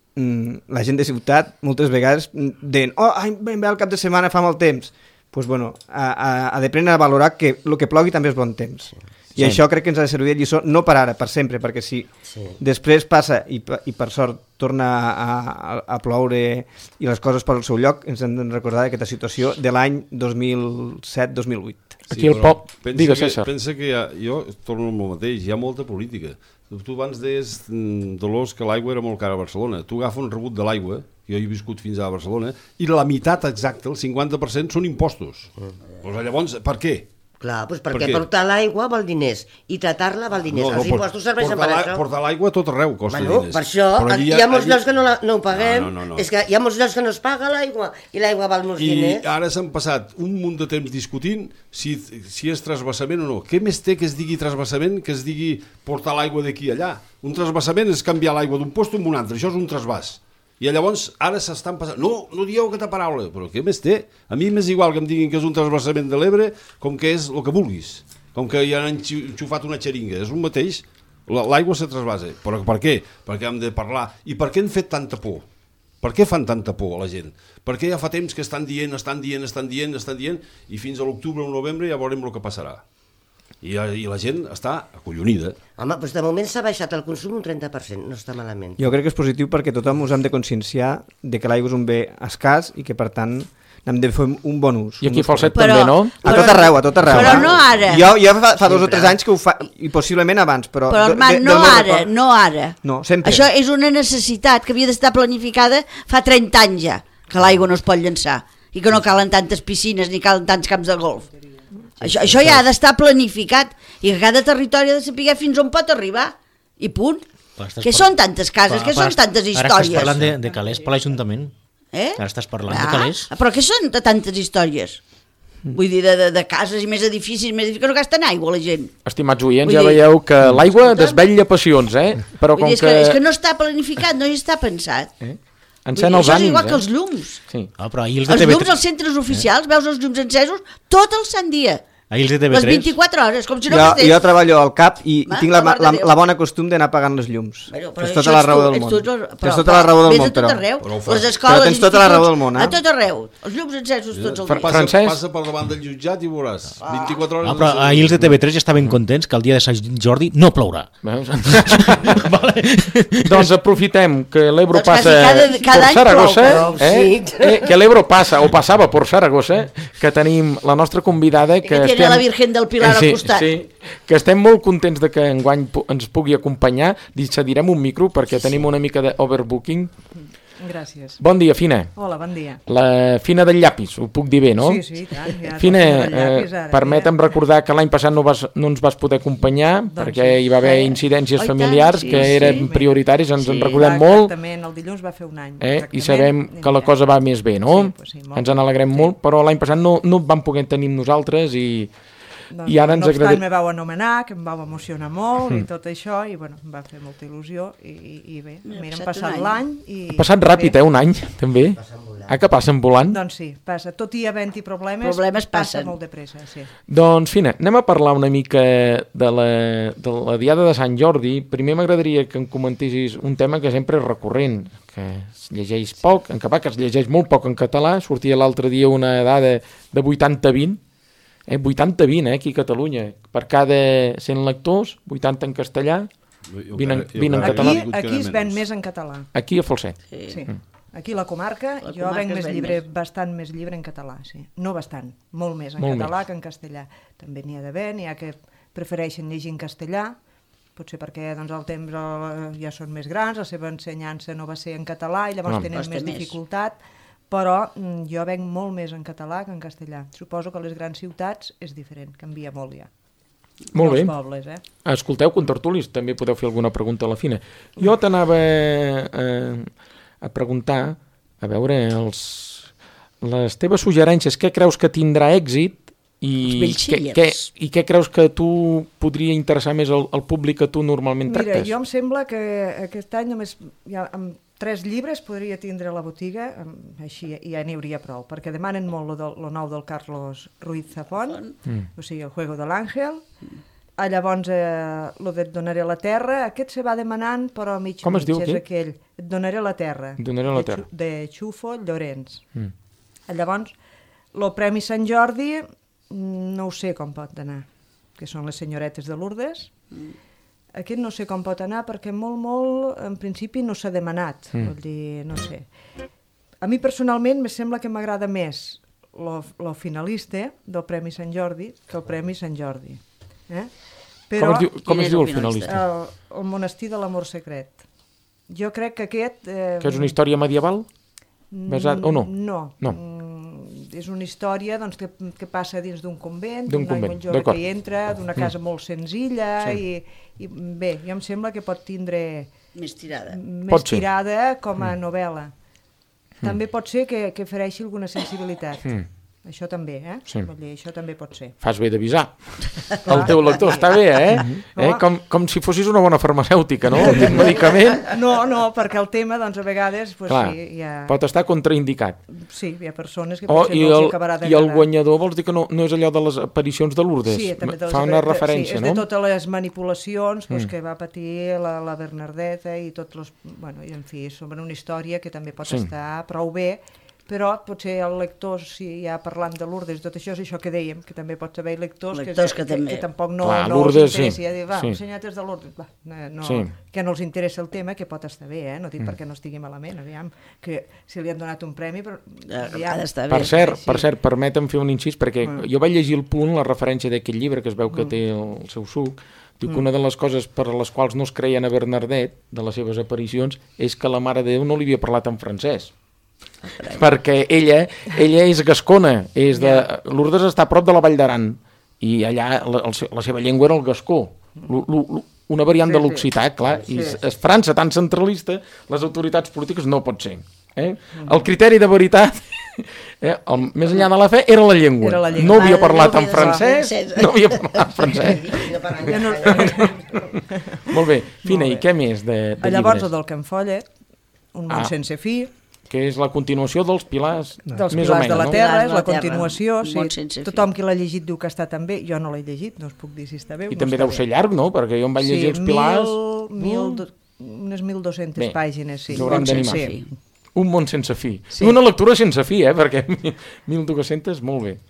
la gent de ciutat, moltes vegades, deien, ben bé, al cap de setmana fa molt temps. Doncs bueno, ha d'aprendre a valorar que el que plogui també és bon temps. I això crec que ens ha de servir de lliçó, no per ara, per sempre, perquè si després passa i per sort torna a ploure i les coses per al seu lloc, ens hem de recordar d'aquesta situació de l'any 2007-2008. Aquí el pop, digues, César. Pensa que jo torno amb el mateix, hi ha molta política. Tu abans deies, Dolors, que l'aigua era molt cara a Barcelona. Tu agafa un rebut de l'aigua, jo he viscut fins a Barcelona, i la meitat exacta, el 50%, són impostos. Llavors, per què? Clar, doncs perquè portar l'aigua val diners i tratar-la val diners. Els impostos serveixen per això. Portar l'aigua a tot arreu costa diners. Per això hi ha molts llocs que no ho paguem. És que hi ha molts llocs que no es paga l'aigua i l'aigua val molts diners. I ara s'han passat un munt de temps discutint si és transvassament o no. Què més té que es digui transvassament que es digui portar l'aigua d'aquí a allà? Un transvassament és canviar l'aigua d'un lloc a un altre. Això és un trasbàs. I llavors ara s'estan passant... No dieu aquesta paraula, però què més té? A mi m'és igual que em diguin que és un transvassament de l'Ebre com que és el que vulguis. Com que hi han enxufat una xeringa. És un mateix. L'aigua se trasbassa. Però per què? Perquè hem de parlar. I per què han fet tanta por? Per què fan tanta por a la gent? Perquè ja fa temps que estan dient i fins a l'octubre o novembre ja veurem el que passarà. I la gent està acollonida. Home, doncs de moment s'ha baixat el consum un 30%, no està malament. Jo crec que és positiu perquè tothom us hem de conscienciar de que l'aigua és un bé escàs i que, per tant, n'hem de fer un bon ús. I aquí a Falset també, no? A tot arreu. Però no ara. Jo fa 2 o 3 anys que ho fa, i possiblement abans, però... Però, Armand, no ara. No, sempre. Això és una necessitat que havia d'estar planificada fa 30 anys ja, que l'aigua no es pot llançar, i que no calen tantes piscines ni calen tants camps de golf. Això ja ha d'estar planificat, i que cada territori ha de saber fins on pot arribar, i punt. Que són tantes cases, que són tantes històries. Ara estàs parlant de calés per l'Ajuntament. Ara estàs parlant de calés. Però què són tantes històries? Vull dir, de cases i més edificis, que no gasten aigua la gent. Estimats oients, ja veieu que l'aigua desvetlla passions, Però com que... És que no està planificat, no hi està pensat. Encén els ànims, això és igual que els llums. Sí. Però els llums als centres oficials, veus els llums encesos tot el sant dia. Ahir els de TV3. Les 24 hores, com si no estigués. Jo treballo al CAP i tinc la bona costum d'anar apagant els llums. Tens tota la raó del món. Tens tota la raó del món, però... Les escoles, tens tota la raó del món, a tot arreu. Els llums encesos tots els dies. Passa per davant del jutjat i veuràs. 24 hores... Però ahir els de TV3 ja estaven contents que el dia de Sant Jordi no plourà. Doncs aprofitem que l'Ebro passa per Saragossa, que l'Ebro passa o passava per Saragossa, que tenim la nostra convidada que la Virgen del Pilar al costat. Sí, que estem molt contents de que enguany ens pugui acompanyar. Cedirem un micro perquè tenim una mica d'overbooking. Gràcies. Bon dia, Fina. Hola, bon dia. La Fina del Llapis, ho puc dir bé, no? Sí, tant. Ja Fina, permetem recordar que l'any passat no ens vas poder acompanyar perquè hi va haver incidències familiars que eren prioritaris, ens en recordem molt. Exactament, el dilluns va fer un any. I sabem que la cosa va més bé, no? Ens en alegrem molt, però l'any passat no vam poder tenir amb nosaltres i ara ens agrada... me vau anomenar, que em vau emocionar molt i tot això, i bueno, em va fer molta il·lusió i bé, mira, hem passat l'any i... Ha passat ràpid, un any, també. Que passen volant? Doncs sí, passa. Tot i havent-hi problemes passa molt de pressa, sí. Doncs, Fina, anem a parlar una mica de la Diada de Sant Jordi. Primer m'agradaria que em comentessis un tema que sempre és recurrent, que es llegeix poc, en que es llegeix molt poc en català. Sortia l'altre dia una dada de 80-20, 80-20 aquí a Catalunya. Per cada 100 lectors, 80 en castellà, 20 en català. Aquí es ven més en català. Aquí a Falset. Sí. Aquí a la comarca jo venc bastant més llibre en català, sí. No bastant, molt més en català que en castellà. També n'hi ha d'haver, n'hi ha que prefereixen llegir en castellà, potser perquè doncs, el temps ja són més grans, la seva ensenyança no va ser en català i llavors tenen més dificultat, però jo venc molt més en català que en castellà. Suposo que a les grans ciutats és diferent, canvia molt ja. Molt bé. Els pobles, Escolteu, contertulis, també podeu fer alguna pregunta a la Fina. Jo t'anava a preguntar, a veure, les teves suggerències, què creus que tindrà èxit i què creus que tu podria interessar més al públic que tu normalment tractes? Mira, jo em sembla que aquest any només amb 3 llibres podria tindre a la botiga, així ja n'hi hauria prou, perquè demanen molt lo nou del Carlos Ruiz Zafón, o sigui, El juego de l'àngel, llavors lo de Et donaré la terra, aquest se va demanant, però mig com es diu, és aquell, Et donaré la terra, de Xufo Llorenç. Llavors, lo Premi Sant Jordi, no ho sé com pot anar, que són les senyoretes de Lourdes. Aquest no sé com pot anar perquè molt, en principi no s'ha demanat, vol dir, no sé. A mi personalment me sembla que m'agrada més lo finalista del Premi Sant Jordi que el Premi Sant Jordi. Però, com es diu el finalista? El monestir de l'amor secret. Jo crec que aquest... Que és una història medieval? O no? No. És una història doncs, que passa dins d'un convent, d'un noi molt jove que hi entra, d'una casa molt senzilla, i bé, jo em sembla que pot tindre més tirada com a novel·la. També pot ser que ofereixi alguna sensibilitat. Això també, Sí. Vol dir, això també pot ser. Fas bé d'avisar. El teu lector està bé, Com si fossis una bona farmacèutica, no? Aquest medicament... No, perquè el tema, doncs, a vegades... Clar, pot estar contraindicat. Sí, hi ha persones que potser no els acabarà d'agradar. I el guanyador vols dir que no és allò de les aparicions de Lourdes? Sí, també fa una referència, no? Sí, és de totes les manipulacions que va patir la Bernardeta i tots els... Bueno, i en fi, sobre una història que també pot estar prou bé però potser el lector, si ja parlant de Lourdes, tot això és això que dèiem, que també pots haver lectors que tampoc no els interessi, ja dir, senyoretes de Lourdes, que no els interessa el tema, que pot estar bé, no dic perquè no estigui malament, aviam, que si li han donat un premi, però per cert, permetem fer un incís, perquè jo vaig llegir el punt, la referència d'aquest llibre, que es veu que té el seu suc. Diu que una de les coses per les quals no es creien a Bernardet, de les seves aparicions, és que la Mare de Déu no li havia parlat en francès. Perquè ella és gascona, Lourdes està a prop de la Vall d'Aran, i allà la seva llengua era el gascó, una variant de l'occità, clar, i és França tan centralista, les autoritats polítiques no pot ser. El criteri de veritat, més enllà de la fe, era la llengua. No havia parlat en francès, Molt bé, Fina, i què més de llibres? Llavors, el del Can Follet, Un món sense fi, que és la continuació dels pilars més o menys, de la Terra, és la continuació, tothom qui l'ha llegit diu que està tan bé, jo no l'he llegit, no us puc dir si està bé. I també deu ser llarg, no? Perquè jo em vaig llegir els pilars... Unes 1.200 pàgines, sí. Un món sense fi. Sí. Una lectura sense fi, perquè 1.200, molt bé.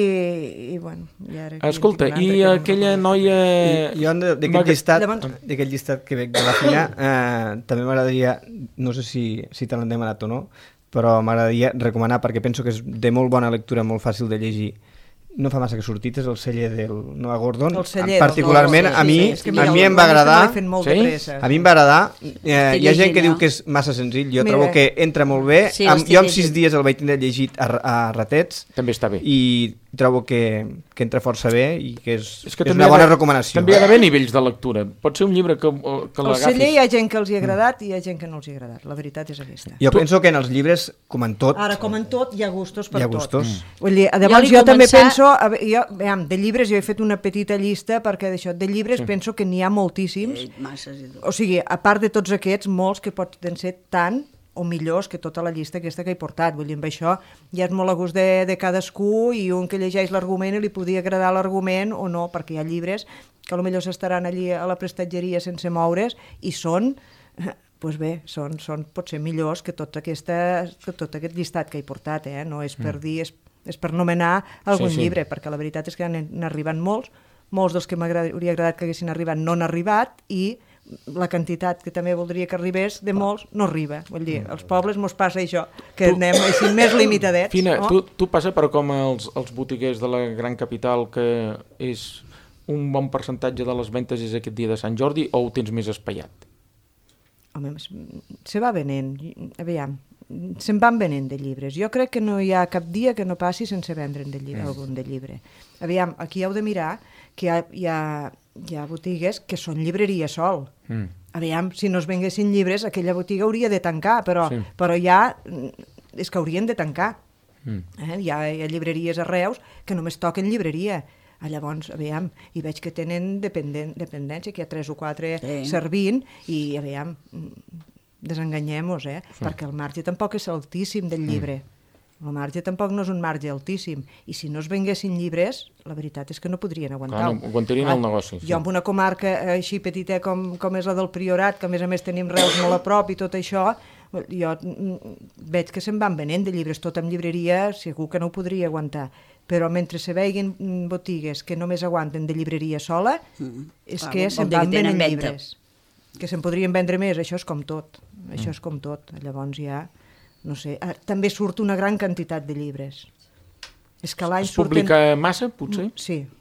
I bueno... Escolta, i aquella noia... Jo d'aquest llistat que veig de la Fina, també m'agradaria, no sé si te l'han demanat o no, però m'agradaria recomanar, perquè penso que és de molt bona lectura, molt fàcil de llegir, no fa massa que sortit, és el celler del Noah Gordon. Particularment a mi em va agradar. A mi em va agradar. Hi ha gent que diu que és massa senzill, jo trobo que entra molt bé. Jo en 6 dies el vaig tindre llegit a ratets. També està bé. I trobo que entra força bé i que és una bona recomanació. També hi ha d'haver nivells de lectura. Pot ser un llibre que l'agafis. El celler hi ha gent que els hi ha agradat i hi ha gent que no els hi ha agradat. La veritat és aquesta. Jo penso que en els llibres, com en tot... Ara, com en tot, hi ha gustos per tot. Vull dir, llavors jo també penso... de llibres, jo he fet una petita llista perquè d'això, de llibres penso que n'hi ha moltíssims. O sigui, a part de tots aquests, molts que poden ser tant o millors que tota la llista aquesta que he portat. Vull dir, amb això ja és molt a gust de cadascú i un que llegeix l'argument i li podia agradar l'argument o no, perquè hi ha llibres que potser s'estaran allí a la prestatgeria sense moure's i són, doncs bé, són potser millors que tot aquest llistat que he portat, no és per dir, és per nomenar algun llibre, perquè la veritat és que n'arriben molts dels que m'hauria agradat que haguessin arribat no han arribat i la quantitat que també voldria que arribés de molts no arriba. Vull dir, als pobles mos passa això, que anem així més limitadets. Fina, tu passa per com els botiguers de la gran capital que és un bon percentatge de les ventes és aquest dia de Sant Jordi o ho tens més espaiat? Home, se va venent, aviam, se'n van venent de llibres. Jo crec que no hi ha cap dia que no passi sense vendre'n algun de llibre. Aviam, aquí heu de mirar que hi ha botigues que són llibreria sol. Aviam, si no es venguessin llibres, aquella botiga hauria de tancar, però ja és que haurien de tancar. Hi ha llibreries a Reus que només toquen llibreria. Llavors, aviam, i veig que tenen dependència, que hi ha 3 o 4 servint, i aviam, desenganyem-nos, perquè el marge tampoc és altíssim del llibre. El marge tampoc no és un marge altíssim, i si no es venguessin llibres, la veritat és que no podrien aguantar-ho. No aguantarien el negoci. Jo en una comarca així petita com és la del Priorat, que a més tenim Reus molt a prop i tot això, jo veig que se'n van venent de llibres, tot amb llibreria segur que no ho podria aguantar, però mentre se veiguin botigues que només aguanten de llibreria sola, és que se'n van venent llibres. Que se'n podrien vendre més, això és com tot. Llavors ja... no sé, també surt una gran quantitat de llibres. És que l'any surten... Es publica massa, potser?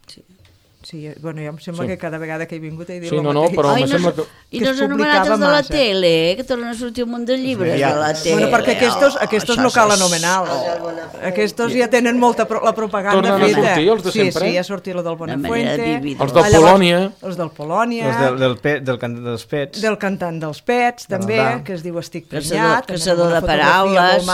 Sí, bueno, jo em sembla que cada vegada que he vingut he dit el mateix. Però em sembla que... I no s'han anomenat els de la tele, que tornen a sortir un munt de llibres de la tele. Bueno, perquè aquestos no cal anomenar-los. Aquestos ja tenen molta la propaganda feta. Tornen a sortir els de sempre? Sí, ja ha sortit el del Bonafuente. Els del Polònia. Els del Polònia. Del cantant dels Pets. Del cantant dels Pets, també, que es diu Estic prenyat. Caçador de paraules.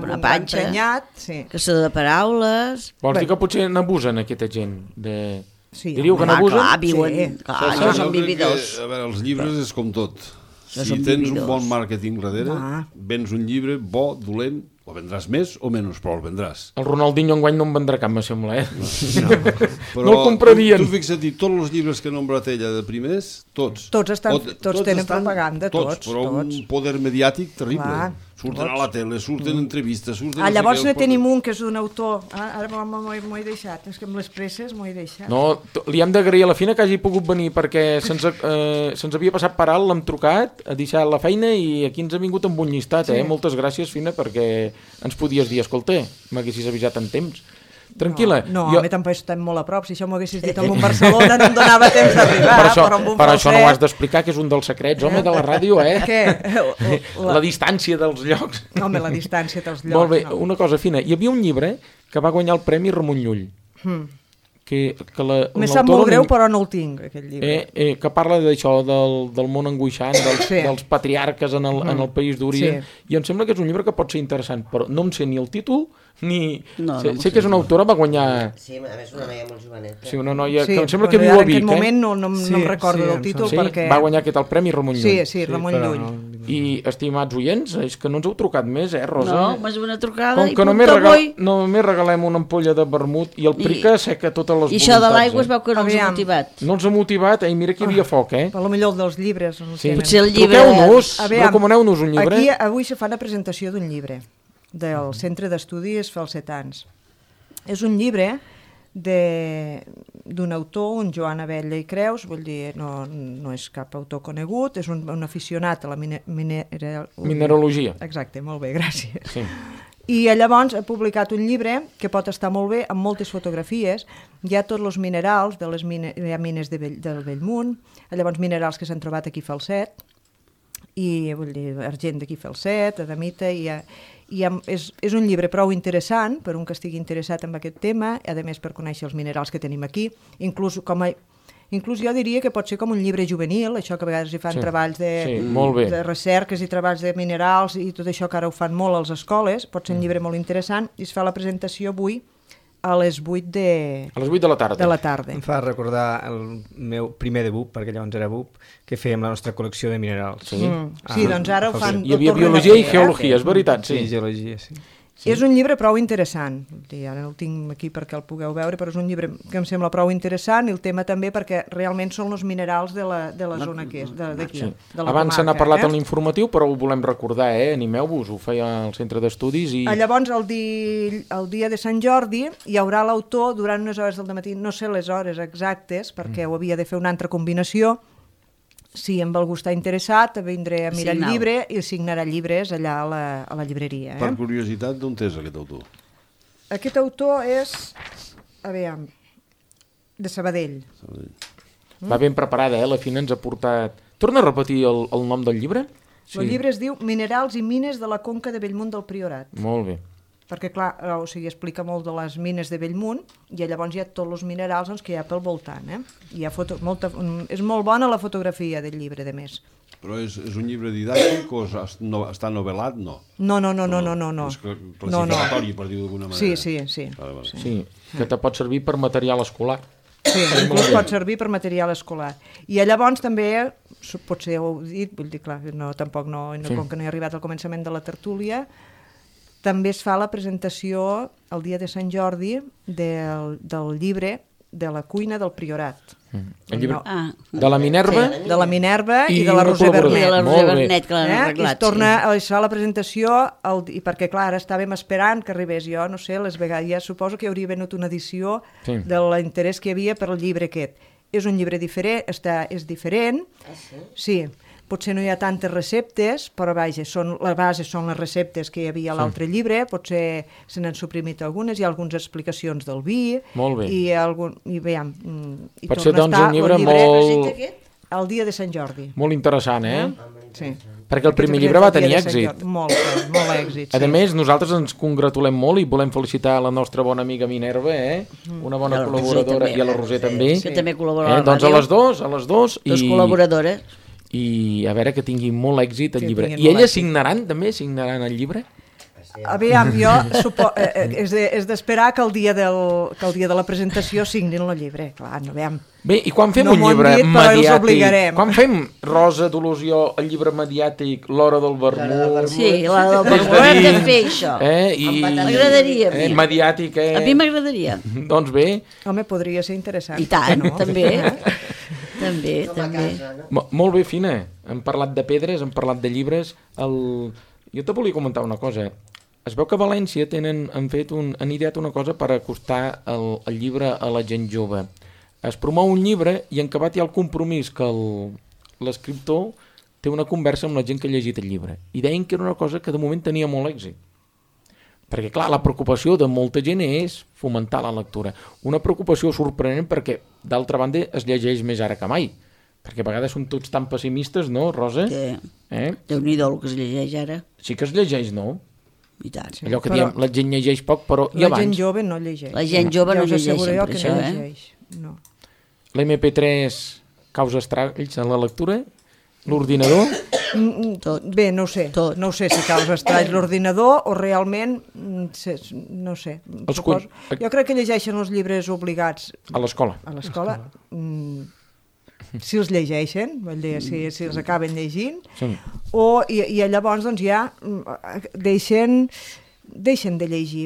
Caçador de paraules. Vols dir que potser n'abusen aquesta gent de... Sí, diríeu que n'abusen? Clar, viuen. Clar, són vividors. A veure, els llibres és com tot. Si tens un bon màrqueting darrere, vens un llibre bo, dolent, o vendràs més o menys, però el vendràs. El Ronaldinho enguany no en vendrà cap, me sembla, No el comprarien. Tu fixa't, tots els llibres que ha nombrat ella de primers, tots tenen propaganda, tots, però un poder mediàtic terrible. Surten a la tele, surten entrevistes, surten... Llavors ne tenim un que és d'un autor. Ara m'ho he deixat, és que amb les presses m'ho he deixat. No, li hem d'agrair a la Fina que hagi pogut venir perquè se'ns havia passat per alt, l'hem trucat, ha deixat la feina i aquí ens ha vingut amb un llistat, Moltes gràcies, Fina, perquè ens podies dir, escolta, m'haguessis avisat en temps. Tranquil·la. No, a mi tampoc estem molt a prop. Si això m'ho haguessis dit amb un Barcelona no em donava temps d'arribar. Per això no ho has d'explicar, que és un dels secrets, home, de la ràdio, Què? La distància dels llocs. Home, la distància dels llocs. Molt bé, una cosa fina. Hi havia un llibre que va guanyar el Premi Ramon Llull. Me sap molt greu, però no el tinc, aquest llibre. Que parla d'això, del món angoixant, dels patriarques en el país d'Orient, i em sembla que és un llibre que pot ser interessant, però no em sé ni el títol, ni... Sé que és una autora, va guanyar... Sí, a més una noia molt joveneta. Sí, una noia que em sembla que viu a Vic. En aquest moment no em recordo del títol, perquè... Va guanyar aquest el Premi Ramon Llull. Sí, Ramon Llull. I, estimats oients, és que no ens heu trucat més, Rosa? No, m'has una trucada i només regalem una ampolla de vermut i el Prica seca totes les voluntats. I això de l'aigua es veu que no els ha motivat. No els ha motivat, mira que hi havia foc, Per lo millor dels llibres. Potser el llibre... Truqueu-nos, recomaneu-nos un llibre. Aquí avui se fa una presentació d'un llibre del Centre d'Estudis Falsetans. És un llibre d'un autor, un Joan Abella i Creus, vull dir, no és cap autor conegut, és un aficionat a la mineralogia. Exacte, molt bé, gràcies. Sí. I llavors ha publicat un llibre que pot estar molt bé, amb moltes fotografies. Hi ha tots els minerals de les mines del Bellmunt, llavors minerals que s'han trobat aquí a Falset, i vull dir, argent d'aquí a Falset, adamita, i és un llibre prou interessant per un que estigui interessat en aquest tema, a més per conèixer els minerals que tenim aquí, inclús jo diria que pot ser com un llibre juvenil, això que a vegades hi fan treballs de recerques i treballs de minerals i tot això que ara ho fan molt a les escoles, pot ser un llibre molt interessant, i es fa la presentació avui a les 8 de la tarda. Em fa recordar el meu primer debut, perquè llavors era BUP, que fèiem la nostra col·lecció de minerals. Sí, doncs ara ho fan... Hi havia biologia i geologia, és veritat, sí. Sí, geologia, sí. És un llibre prou interessant, ara no el tinc aquí perquè el pugueu veure, però és un llibre que em sembla prou interessant, i el tema també perquè realment són els minerals de la zona que és, d'aquí. Abans se n'ha parlat en l'informatiu, però ho volem recordar, animeu-vos, ho feia al Centre d'Estudis. Llavors, el dia de Sant Jordi, hi haurà l'autor durant unes hores del matí, no sé les hores exactes, perquè ho havia de fer una altra combinació. Si amb algú està interessat, vindré a mirar el llibre i signarà llibres allà a la llibreria. Per curiositat, d'on és aquest autor? Aquest autor és, de Sabadell. Va ben preparada, la Fina ens ha portat... Torna a repetir el nom del llibre? El llibre es diu Minerals i mines de la conca de Bellmunt del Priorat. Molt bé. Perquè, clar, explica molt de les mines de Bellmunt i llavors hi ha tots els minerals que hi ha pel voltant. Hi ha és molt bona la fotografia del llibre, de més. Però és un llibre didàctic o està novel·lat? No. No. És classificatori, per dir-ho d'alguna manera. Sí. Que te pot servir per material escolar. Sí, inclús pot servir per material escolar. I llavors també, potser ho heu dit, vull dir, clar, tampoc com que no he arribat al començament de la tertúlia, també es fa la presentació el dia de Sant Jordi del llibre de la cuina del Priorat. El llibre de la Minerva? Sí, de la Minerva i de la Roser Bernet. De la Roser Bernet, que l'han arreglat. I torna a fer la presentació, perquè clar, ara estàvem esperant que arribés, jo no sé, les vegades ja suposo que hauria venut una edició de l'interès que hi havia per al llibre aquest. És un llibre diferent, és diferent, sí. Potser no hi ha tantes receptes, però vaja, la base són les receptes que hi havia a l'altre llibre, potser se n'han suprimit algunes, hi ha algunes explicacions del vi, i veiem... Pot ser doncs un llibre molt... El dia de Sant Jordi. Molt interessant, Sí. Perquè el primer llibre va tenir èxit. Molt èxit, sí. A més, nosaltres ens congratulem molt i volem felicitar la nostra bona amiga Minerva, una bona col·laboradora, i a la Roser també. Que també col·labora a la ràdio. Doncs a les dues. Dos col·laboradores. I a veure que tingui molt èxit el llibre. I elles signaran el llibre? Aviam, jo és d'esperar que el dia de la presentació signin el llibre, clar, no veiem. Bé, i quan fem un llibre mediàtic, quan fem, Rosa, Dolors i jo, el llibre mediàtic, l'hora del vermut... Sí, l'hora del vermut, hem de fer això. M'agradaria. Mediàtic, A mi m'agradaria. Doncs bé. Home, podria ser interessant. I tant, també. També. Molt bé, Fina. Hem parlat de pedres, hem parlat de llibres. Jo te volia comentar una cosa. Es veu que a València han ideat una cosa per acostar el llibre a la gent jove. Es promou un llibre i en acabat hi ha el compromís que l'escriptor té una conversa amb la gent que ha llegit el llibre. I deien que era una cosa que de moment tenia molt èxit. Perquè, clar, la preocupació de molta gent és fomentar la lectura. Una preocupació sorprenent perquè, d'altra banda, es llegeix més ara que mai. Perquè a vegades són tots tan pessimistes, no, Rosa? Déu-n'hi-do el que es llegeix ara. Sí que es llegeix, no? I tant. Allò que diem, la gent llegeix poc, però i abans? La gent jove no llegeix. La gent jove no llegeix sempre això, No. L'MP3 causa estralls en la lectura? L'ordinador? Bé, no ho sé. No ho sé si causa estralls l'ordinador o realment, no sé. Jo crec que llegeixen els llibres obligats. A l'escola. A l'escola. Si els llegeixen, vol dir, si els acaben llegint, i llavors doncs ja deixen de llegir.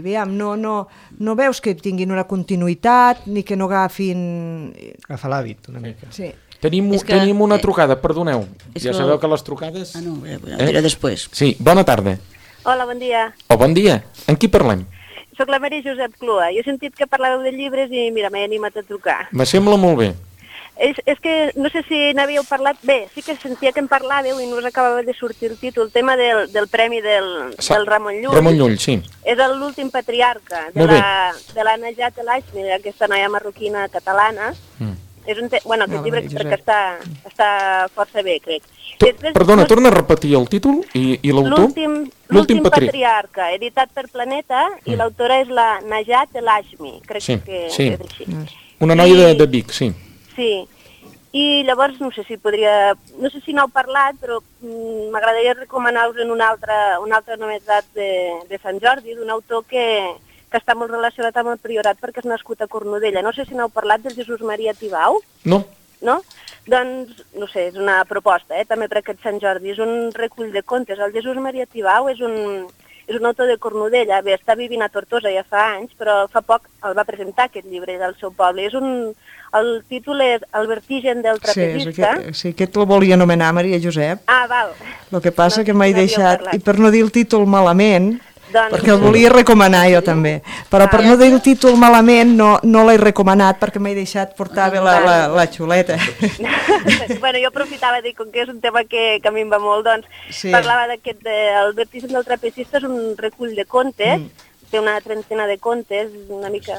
No veus que tinguin una continuïtat ni que no agafin... Agafa l'hàbit una mica. Sí. Tenim una trucada, perdoneu. Ja sabeu que les trucades... Ah, no, era després. Sí, bona tarda. Hola, bon dia. Bon dia. En qui parlem? Soc la Maria Josep Clua. Jo he sentit que parlàveu de llibres i mira, m'he animat a trucar. Me sembla molt bé. És que no sé si n'havíeu parlat... Bé, sí que sentia que en parlàveu i no us acabava de sortir el títol. El tema del premi del Ramon Llull. Ramon Llull, sí. És l'últim patriarca de la Najat El Hashmi, aquesta noia marroquina catalana. És un aquest llibre crec que està força bé, crec. Perdona, torna a repetir el títol i l'autor? L'últim patriarca, editat per Planeta, i l'autora és la Najat El Hashmi, crec que és així. Una noia de Vic, sí. Sí, i llavors no sé si n'heu parlat, però m'agradaria recomanar-vos una altra novetat de Sant Jordi, d'un autor que està molt relacionat amb el Priorat perquè és nascut a Cornudella. No sé si n'heu parlat del Jesús Maria Tibau. No. No? Doncs, no sé, és una proposta, també per aquest Sant Jordi. És un recull de contes. El Jesús Maria Tibau és un autor de Cornudella. Bé, està vivint a Tortosa ja fa anys, però fa poc el va presentar aquest llibre del seu poble. El títol és El vertigen del trapezista. Sí, aquest el volia anomenar Maria Josep. Ah, val. El que passa que m'he deixat, i per no dir el títol malament, perquè el volia recomanar jo també, però per no dir el títol malament no l'he recomanat perquè m'he deixat portar bé la xuleta. Bueno, jo aprofitava de dir, com que és un tema que a mi em va molt, doncs parlava d'aquest, el vertigen del trapezista és un recull de contes, té una trentena de contes, una mica...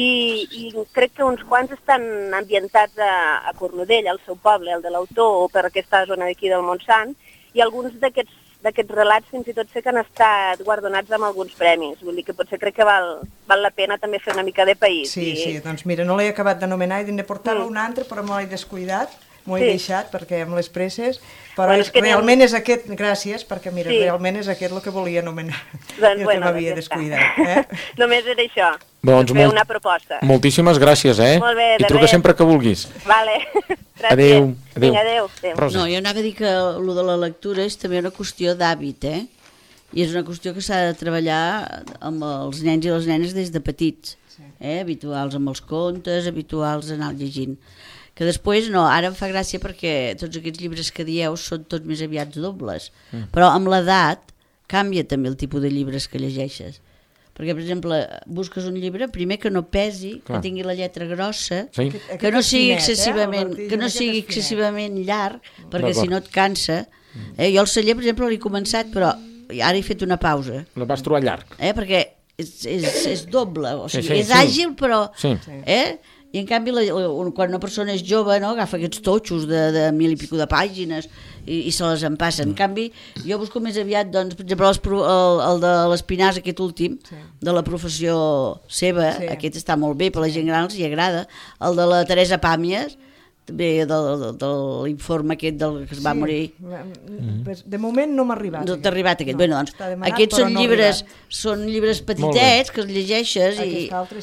I crec que uns quants estan ambientats a Cornudella, al seu poble, el de l'autor, o per aquesta zona d'aquí del Montsant, i alguns d'aquests relats fins i tot sé que han estat guardonats amb alguns premis, vull dir que potser crec que val la pena també fer una mica de país. Sí, doncs mira, no l'he acabat d'anomenar i de portar-lo un altre, però me l'he descuidat, m'ho he deixat perquè amb les presses, però realment és aquest, gràcies, perquè mira, realment és aquest el que volia anomenar, i el que m'havia descuidat. Només era això, fer una proposta. Moltíssimes gràcies, Molt bé, i truca sempre que vulguis. Vale, gràcies. Adéu. Adéu. No, jo anava a dir que el de la lectura és també una qüestió d'hàbit, i és una qüestió que s'ha de treballar amb els nens i les nenes des de petits, habituals amb els contes, habituals a anar llegint. Que després, no, ara em fa gràcia perquè tots aquests llibres que dieu són tots més aviats dobles, però amb l'edat canvia també el tipus de llibres que llegeixes. Perquè, per exemple, busques un llibre, primer que no pesi, que tingui la lletra grossa, que no sigui excessivament llarg, perquè si no et cansa. Jo el celler, per exemple, l'he començat, però ara he fet una pausa. La vas trobar llarg. Perquè és doble, o sigui, és àgil, però... I en canvi, quan una persona és jove, agafa aquests totxos de 1000 i pico de pàgines i se les empassa. En canvi, jo busco més aviat, doncs, per exemple, el de l'Espinàs, aquest últim, de la professió seva, aquest està molt bé, per la gent gran els hi agrada. El de la Teresa Pàmies, també de l'informe aquest del que es va morir. De moment no m'ha arribat. No t'ha arribat aquest. Bé, doncs, aquests són llibres petitets que els llegeixes i...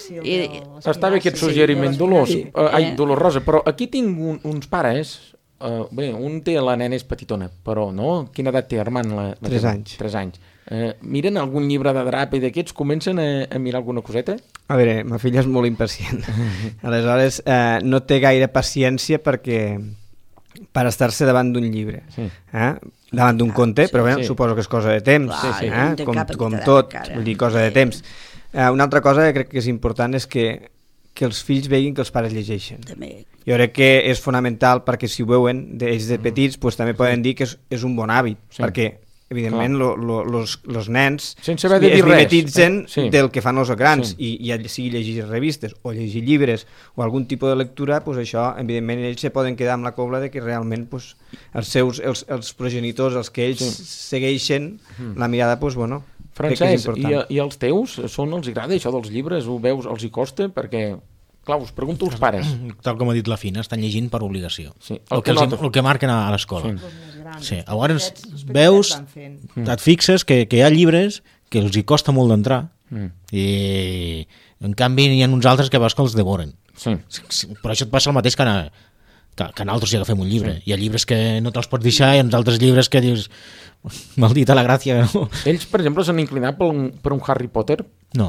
Està bé aquest suggeriment, Dolors Rosa, però aquí tinc uns pares, bé, un té, la nena és petitona, però no? Quina edat té, Armand? 3 anys. 3 anys. Miren algun llibre de drap i d'aquests, comencen a mirar alguna coseta? A veure, ma filla és molt impacient. Aleshores, no té gaire paciència per estar-se davant d'un llibre. davant d'un conte, però bé, suposo que és cosa de temps, com tot, vull dir, cosa de temps. Una altra cosa que crec que és important és que els fills veguin que els pares llegeixen. Jo crec que és fonamental perquè si ho veuen ells de petits també poden dir que és un bon hàbit, perquè evidentment els nens es mimetitzen del que fan els grans i sigui llegir revistes o llegir llibres o algun tipus de lectura, això evidentment ells se poden quedar amb la cobla de que realment els progenitors, els que ells segueixen la mirada, Francesc, i els teus els agrada això dels llibres? Ho veus, els hi costa? Perquè clar, us pregunto als pares. Tal com ha dit la Fina, estan llegint per obligació. El que marquen a l'escola. Sí. Llavors veus, et fixes que hi ha llibres que els hi costa molt d'entrar i en canvi hi ha uns altres que veus que els devoren. Però això et passa el mateix que nosaltres hi agafem un llibre. Hi ha llibres que no te'ls pots deixar i hi ha altres llibres que dius maldita la gràcia. Ells, per exemple, s'han inclinat per un Harry Potter? No.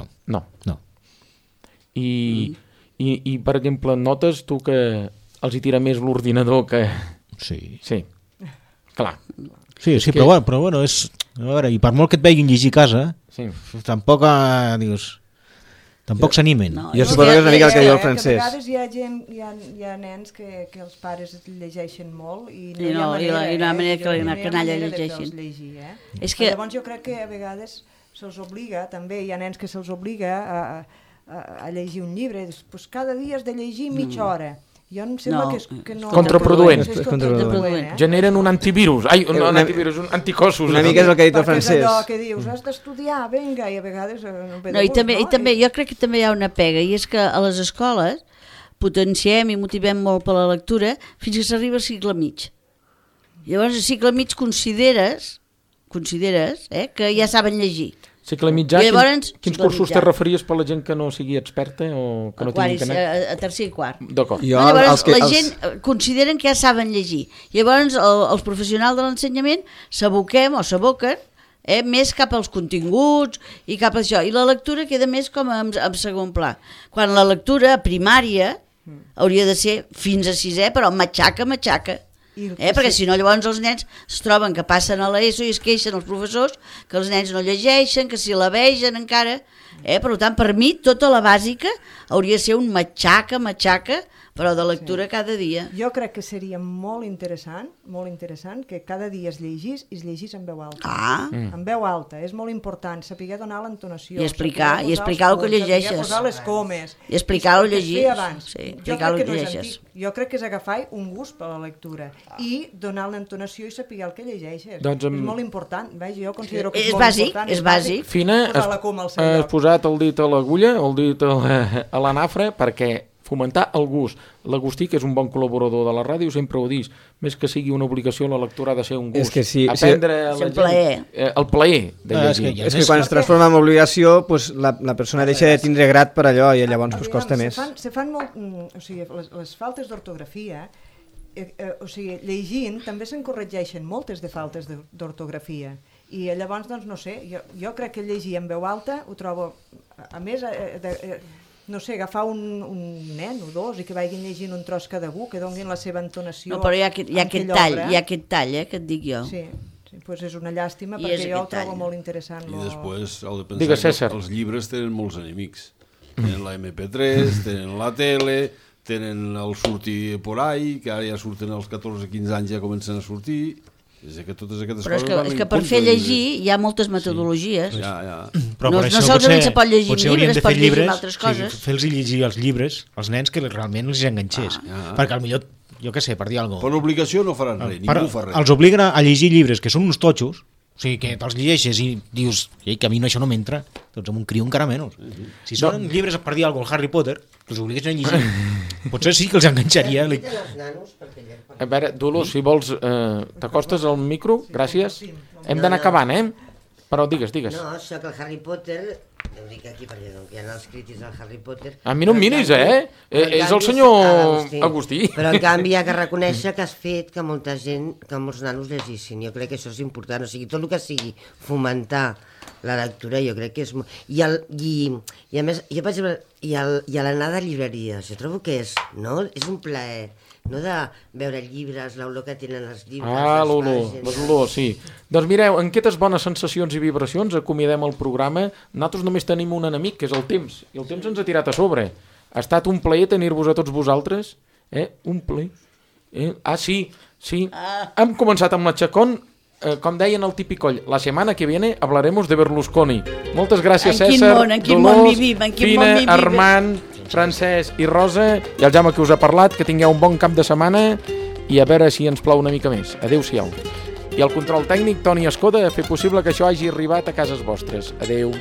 I per exemple, notes tu que els hi tira més l'ordinador que... Sí. Clar. Sí, però bueno, és... A veure, i per molt que et veguin llegir a casa, tampoc s'animen. Jo suposo que és una mica el que diu el Francesc. A vegades hi ha nens que els pares llegeixen molt i no hi ha manera que la canalla llegeixin. Llavors jo crec que a vegades se'ls obliga, també hi ha nens que se'ls obliga a llegir un llibre, doncs cada dia has de llegir mitja hora. Jo em sembla que no... Contraproduent. Generen un antivirus. Un anticossos. Una mica és el que ha dit el Francesc. És allò que dius, has d'estudiar, vinga, i a vegades... I també, jo crec que també hi ha una pega, i és que a les escoles potenciem i motivem molt per la lectura fins que s'arriba al cicle mig. Llavors, al cicle mig consideres que ja saben llegir. Cicle mitjà, quins cursos te referies per la gent que no sigui experta o que no tingui canet? A tercer i quart. D'acord. Llavors la gent consideren que ja saben llegir. Llavors els professionals de l'ensenyament s'aboquen més cap als continguts i cap a això. I la lectura queda més com en segon pla. Quan la lectura primària hauria de ser fins a sisè, però matxaca. Perquè si no llavors els nens es troben que passen a l'ESO i es queixen els professors que els nens no llegeixen, que si la vegen encara, per tant per mi tota la bàsica hauria de ser un matxaca però de lectura cada dia. Jo crec que seria molt interessant que cada dia es llegís en veu alta. En veu alta, és molt important saber donar l'entonació. I explicar el que llegeixes. Posar les comes. I explicar el llegir. Jo crec que és agafar un gust per la lectura i donar l'entonació i saber el que llegeixes. És molt important. Jo considero que és molt important. És bàsic. Fina, has posat el dit a l'agulla, el dit a la nafra, perquè fomentar el gust. L'Agustí, que és un bon col·laborador de la ràdio, sempre ho dius, més que sigui una obligació, la lectura ha de ser un gust. Aprendre el plaer de llegir. És que quan es transforma en obligació, la persona deixa de tindre grat per allò i llavors costa més. Se fan molt... O sigui, les faltes d'ortografia, llegint, també se'n corregeixen moltes de faltes d'ortografia. I llavors, doncs, no sé, jo crec que llegir en veu alta ho trobo... A més... no sé, agafar un nen o dos i que vagin llegint un tros cada un, que donguin la seva entonació. No, però hi ha aquest tall, que et dic jo. Sí, doncs és una llàstima perquè jo ho trobo molt interessant. I després heu de pensar que els llibres tenen molts enemics. Tenen la MP3, tenen la tele, tenen el sortir por ahí, que ara ja surten als 14-15 anys, ja comencen a sortir... Però és que per fer llegir hi ha moltes metodologies. Però no solament se pot llegir llibres, pot llegir altres coses. Fer-los llegir els llibres als nens que realment els enganxés. Perquè potser, jo què sé, per dir alguna cosa... Per obligació no faran res, ningú fa res. Els obliguen a llegir llibres que són uns totxos, o sigui, que te'ls llegeixes i dius que a mi això no m'entra, doncs amb un criu encara menys. Si són llibres per dir alguna cosa, Harry Potter, que els obliguessin a llegir, potser sí que els enganxaria. A veure, Dolors, si vols, t'acostes al micro? Gràcies. Hem d'anar acabant, Però digues. No, això que el Harry Potter ho dic aquí perquè hi ha els crítics del Harry Potter... A mi no em miris, és el senyor Agustí. Però en canvi hi ha que reconèixer que has fet que molta gent, que molts nanos llegissin. Jo crec que això és important, o sigui, tot el que sigui fomentar la lectura, jo crec que és... I a més, jo, per exemple, i a l'anada a llibreries, jo trobo que és un plaer, no de veure llibres, l'olor que tenen els llibres... l'olor, sí. Doncs mireu, en aquestes bones sensacions i vibracions acomiadem el programa. Nosaltres només tenim un enemic, que és el temps, i el temps ens ha tirat a sobre. Ha estat un plaer tenir-vos a tots vosaltres, un plaer. Sí. Hem començat amb la Chacón, com deien el Tipicoll, la setmana que viene hablaremos de Berlusconi. Moltes gràcies, César, Dolors, Fina, Armand, Francesc i Rosa, i el Jaume que us ha parlat. Que tingueu un bon cap de setmana i a veure si ens plou una mica més. Adéu-siau. I el control tècnic, Toni Escoda, a fer possible que això hagi arribat a cases vostres. Adéu.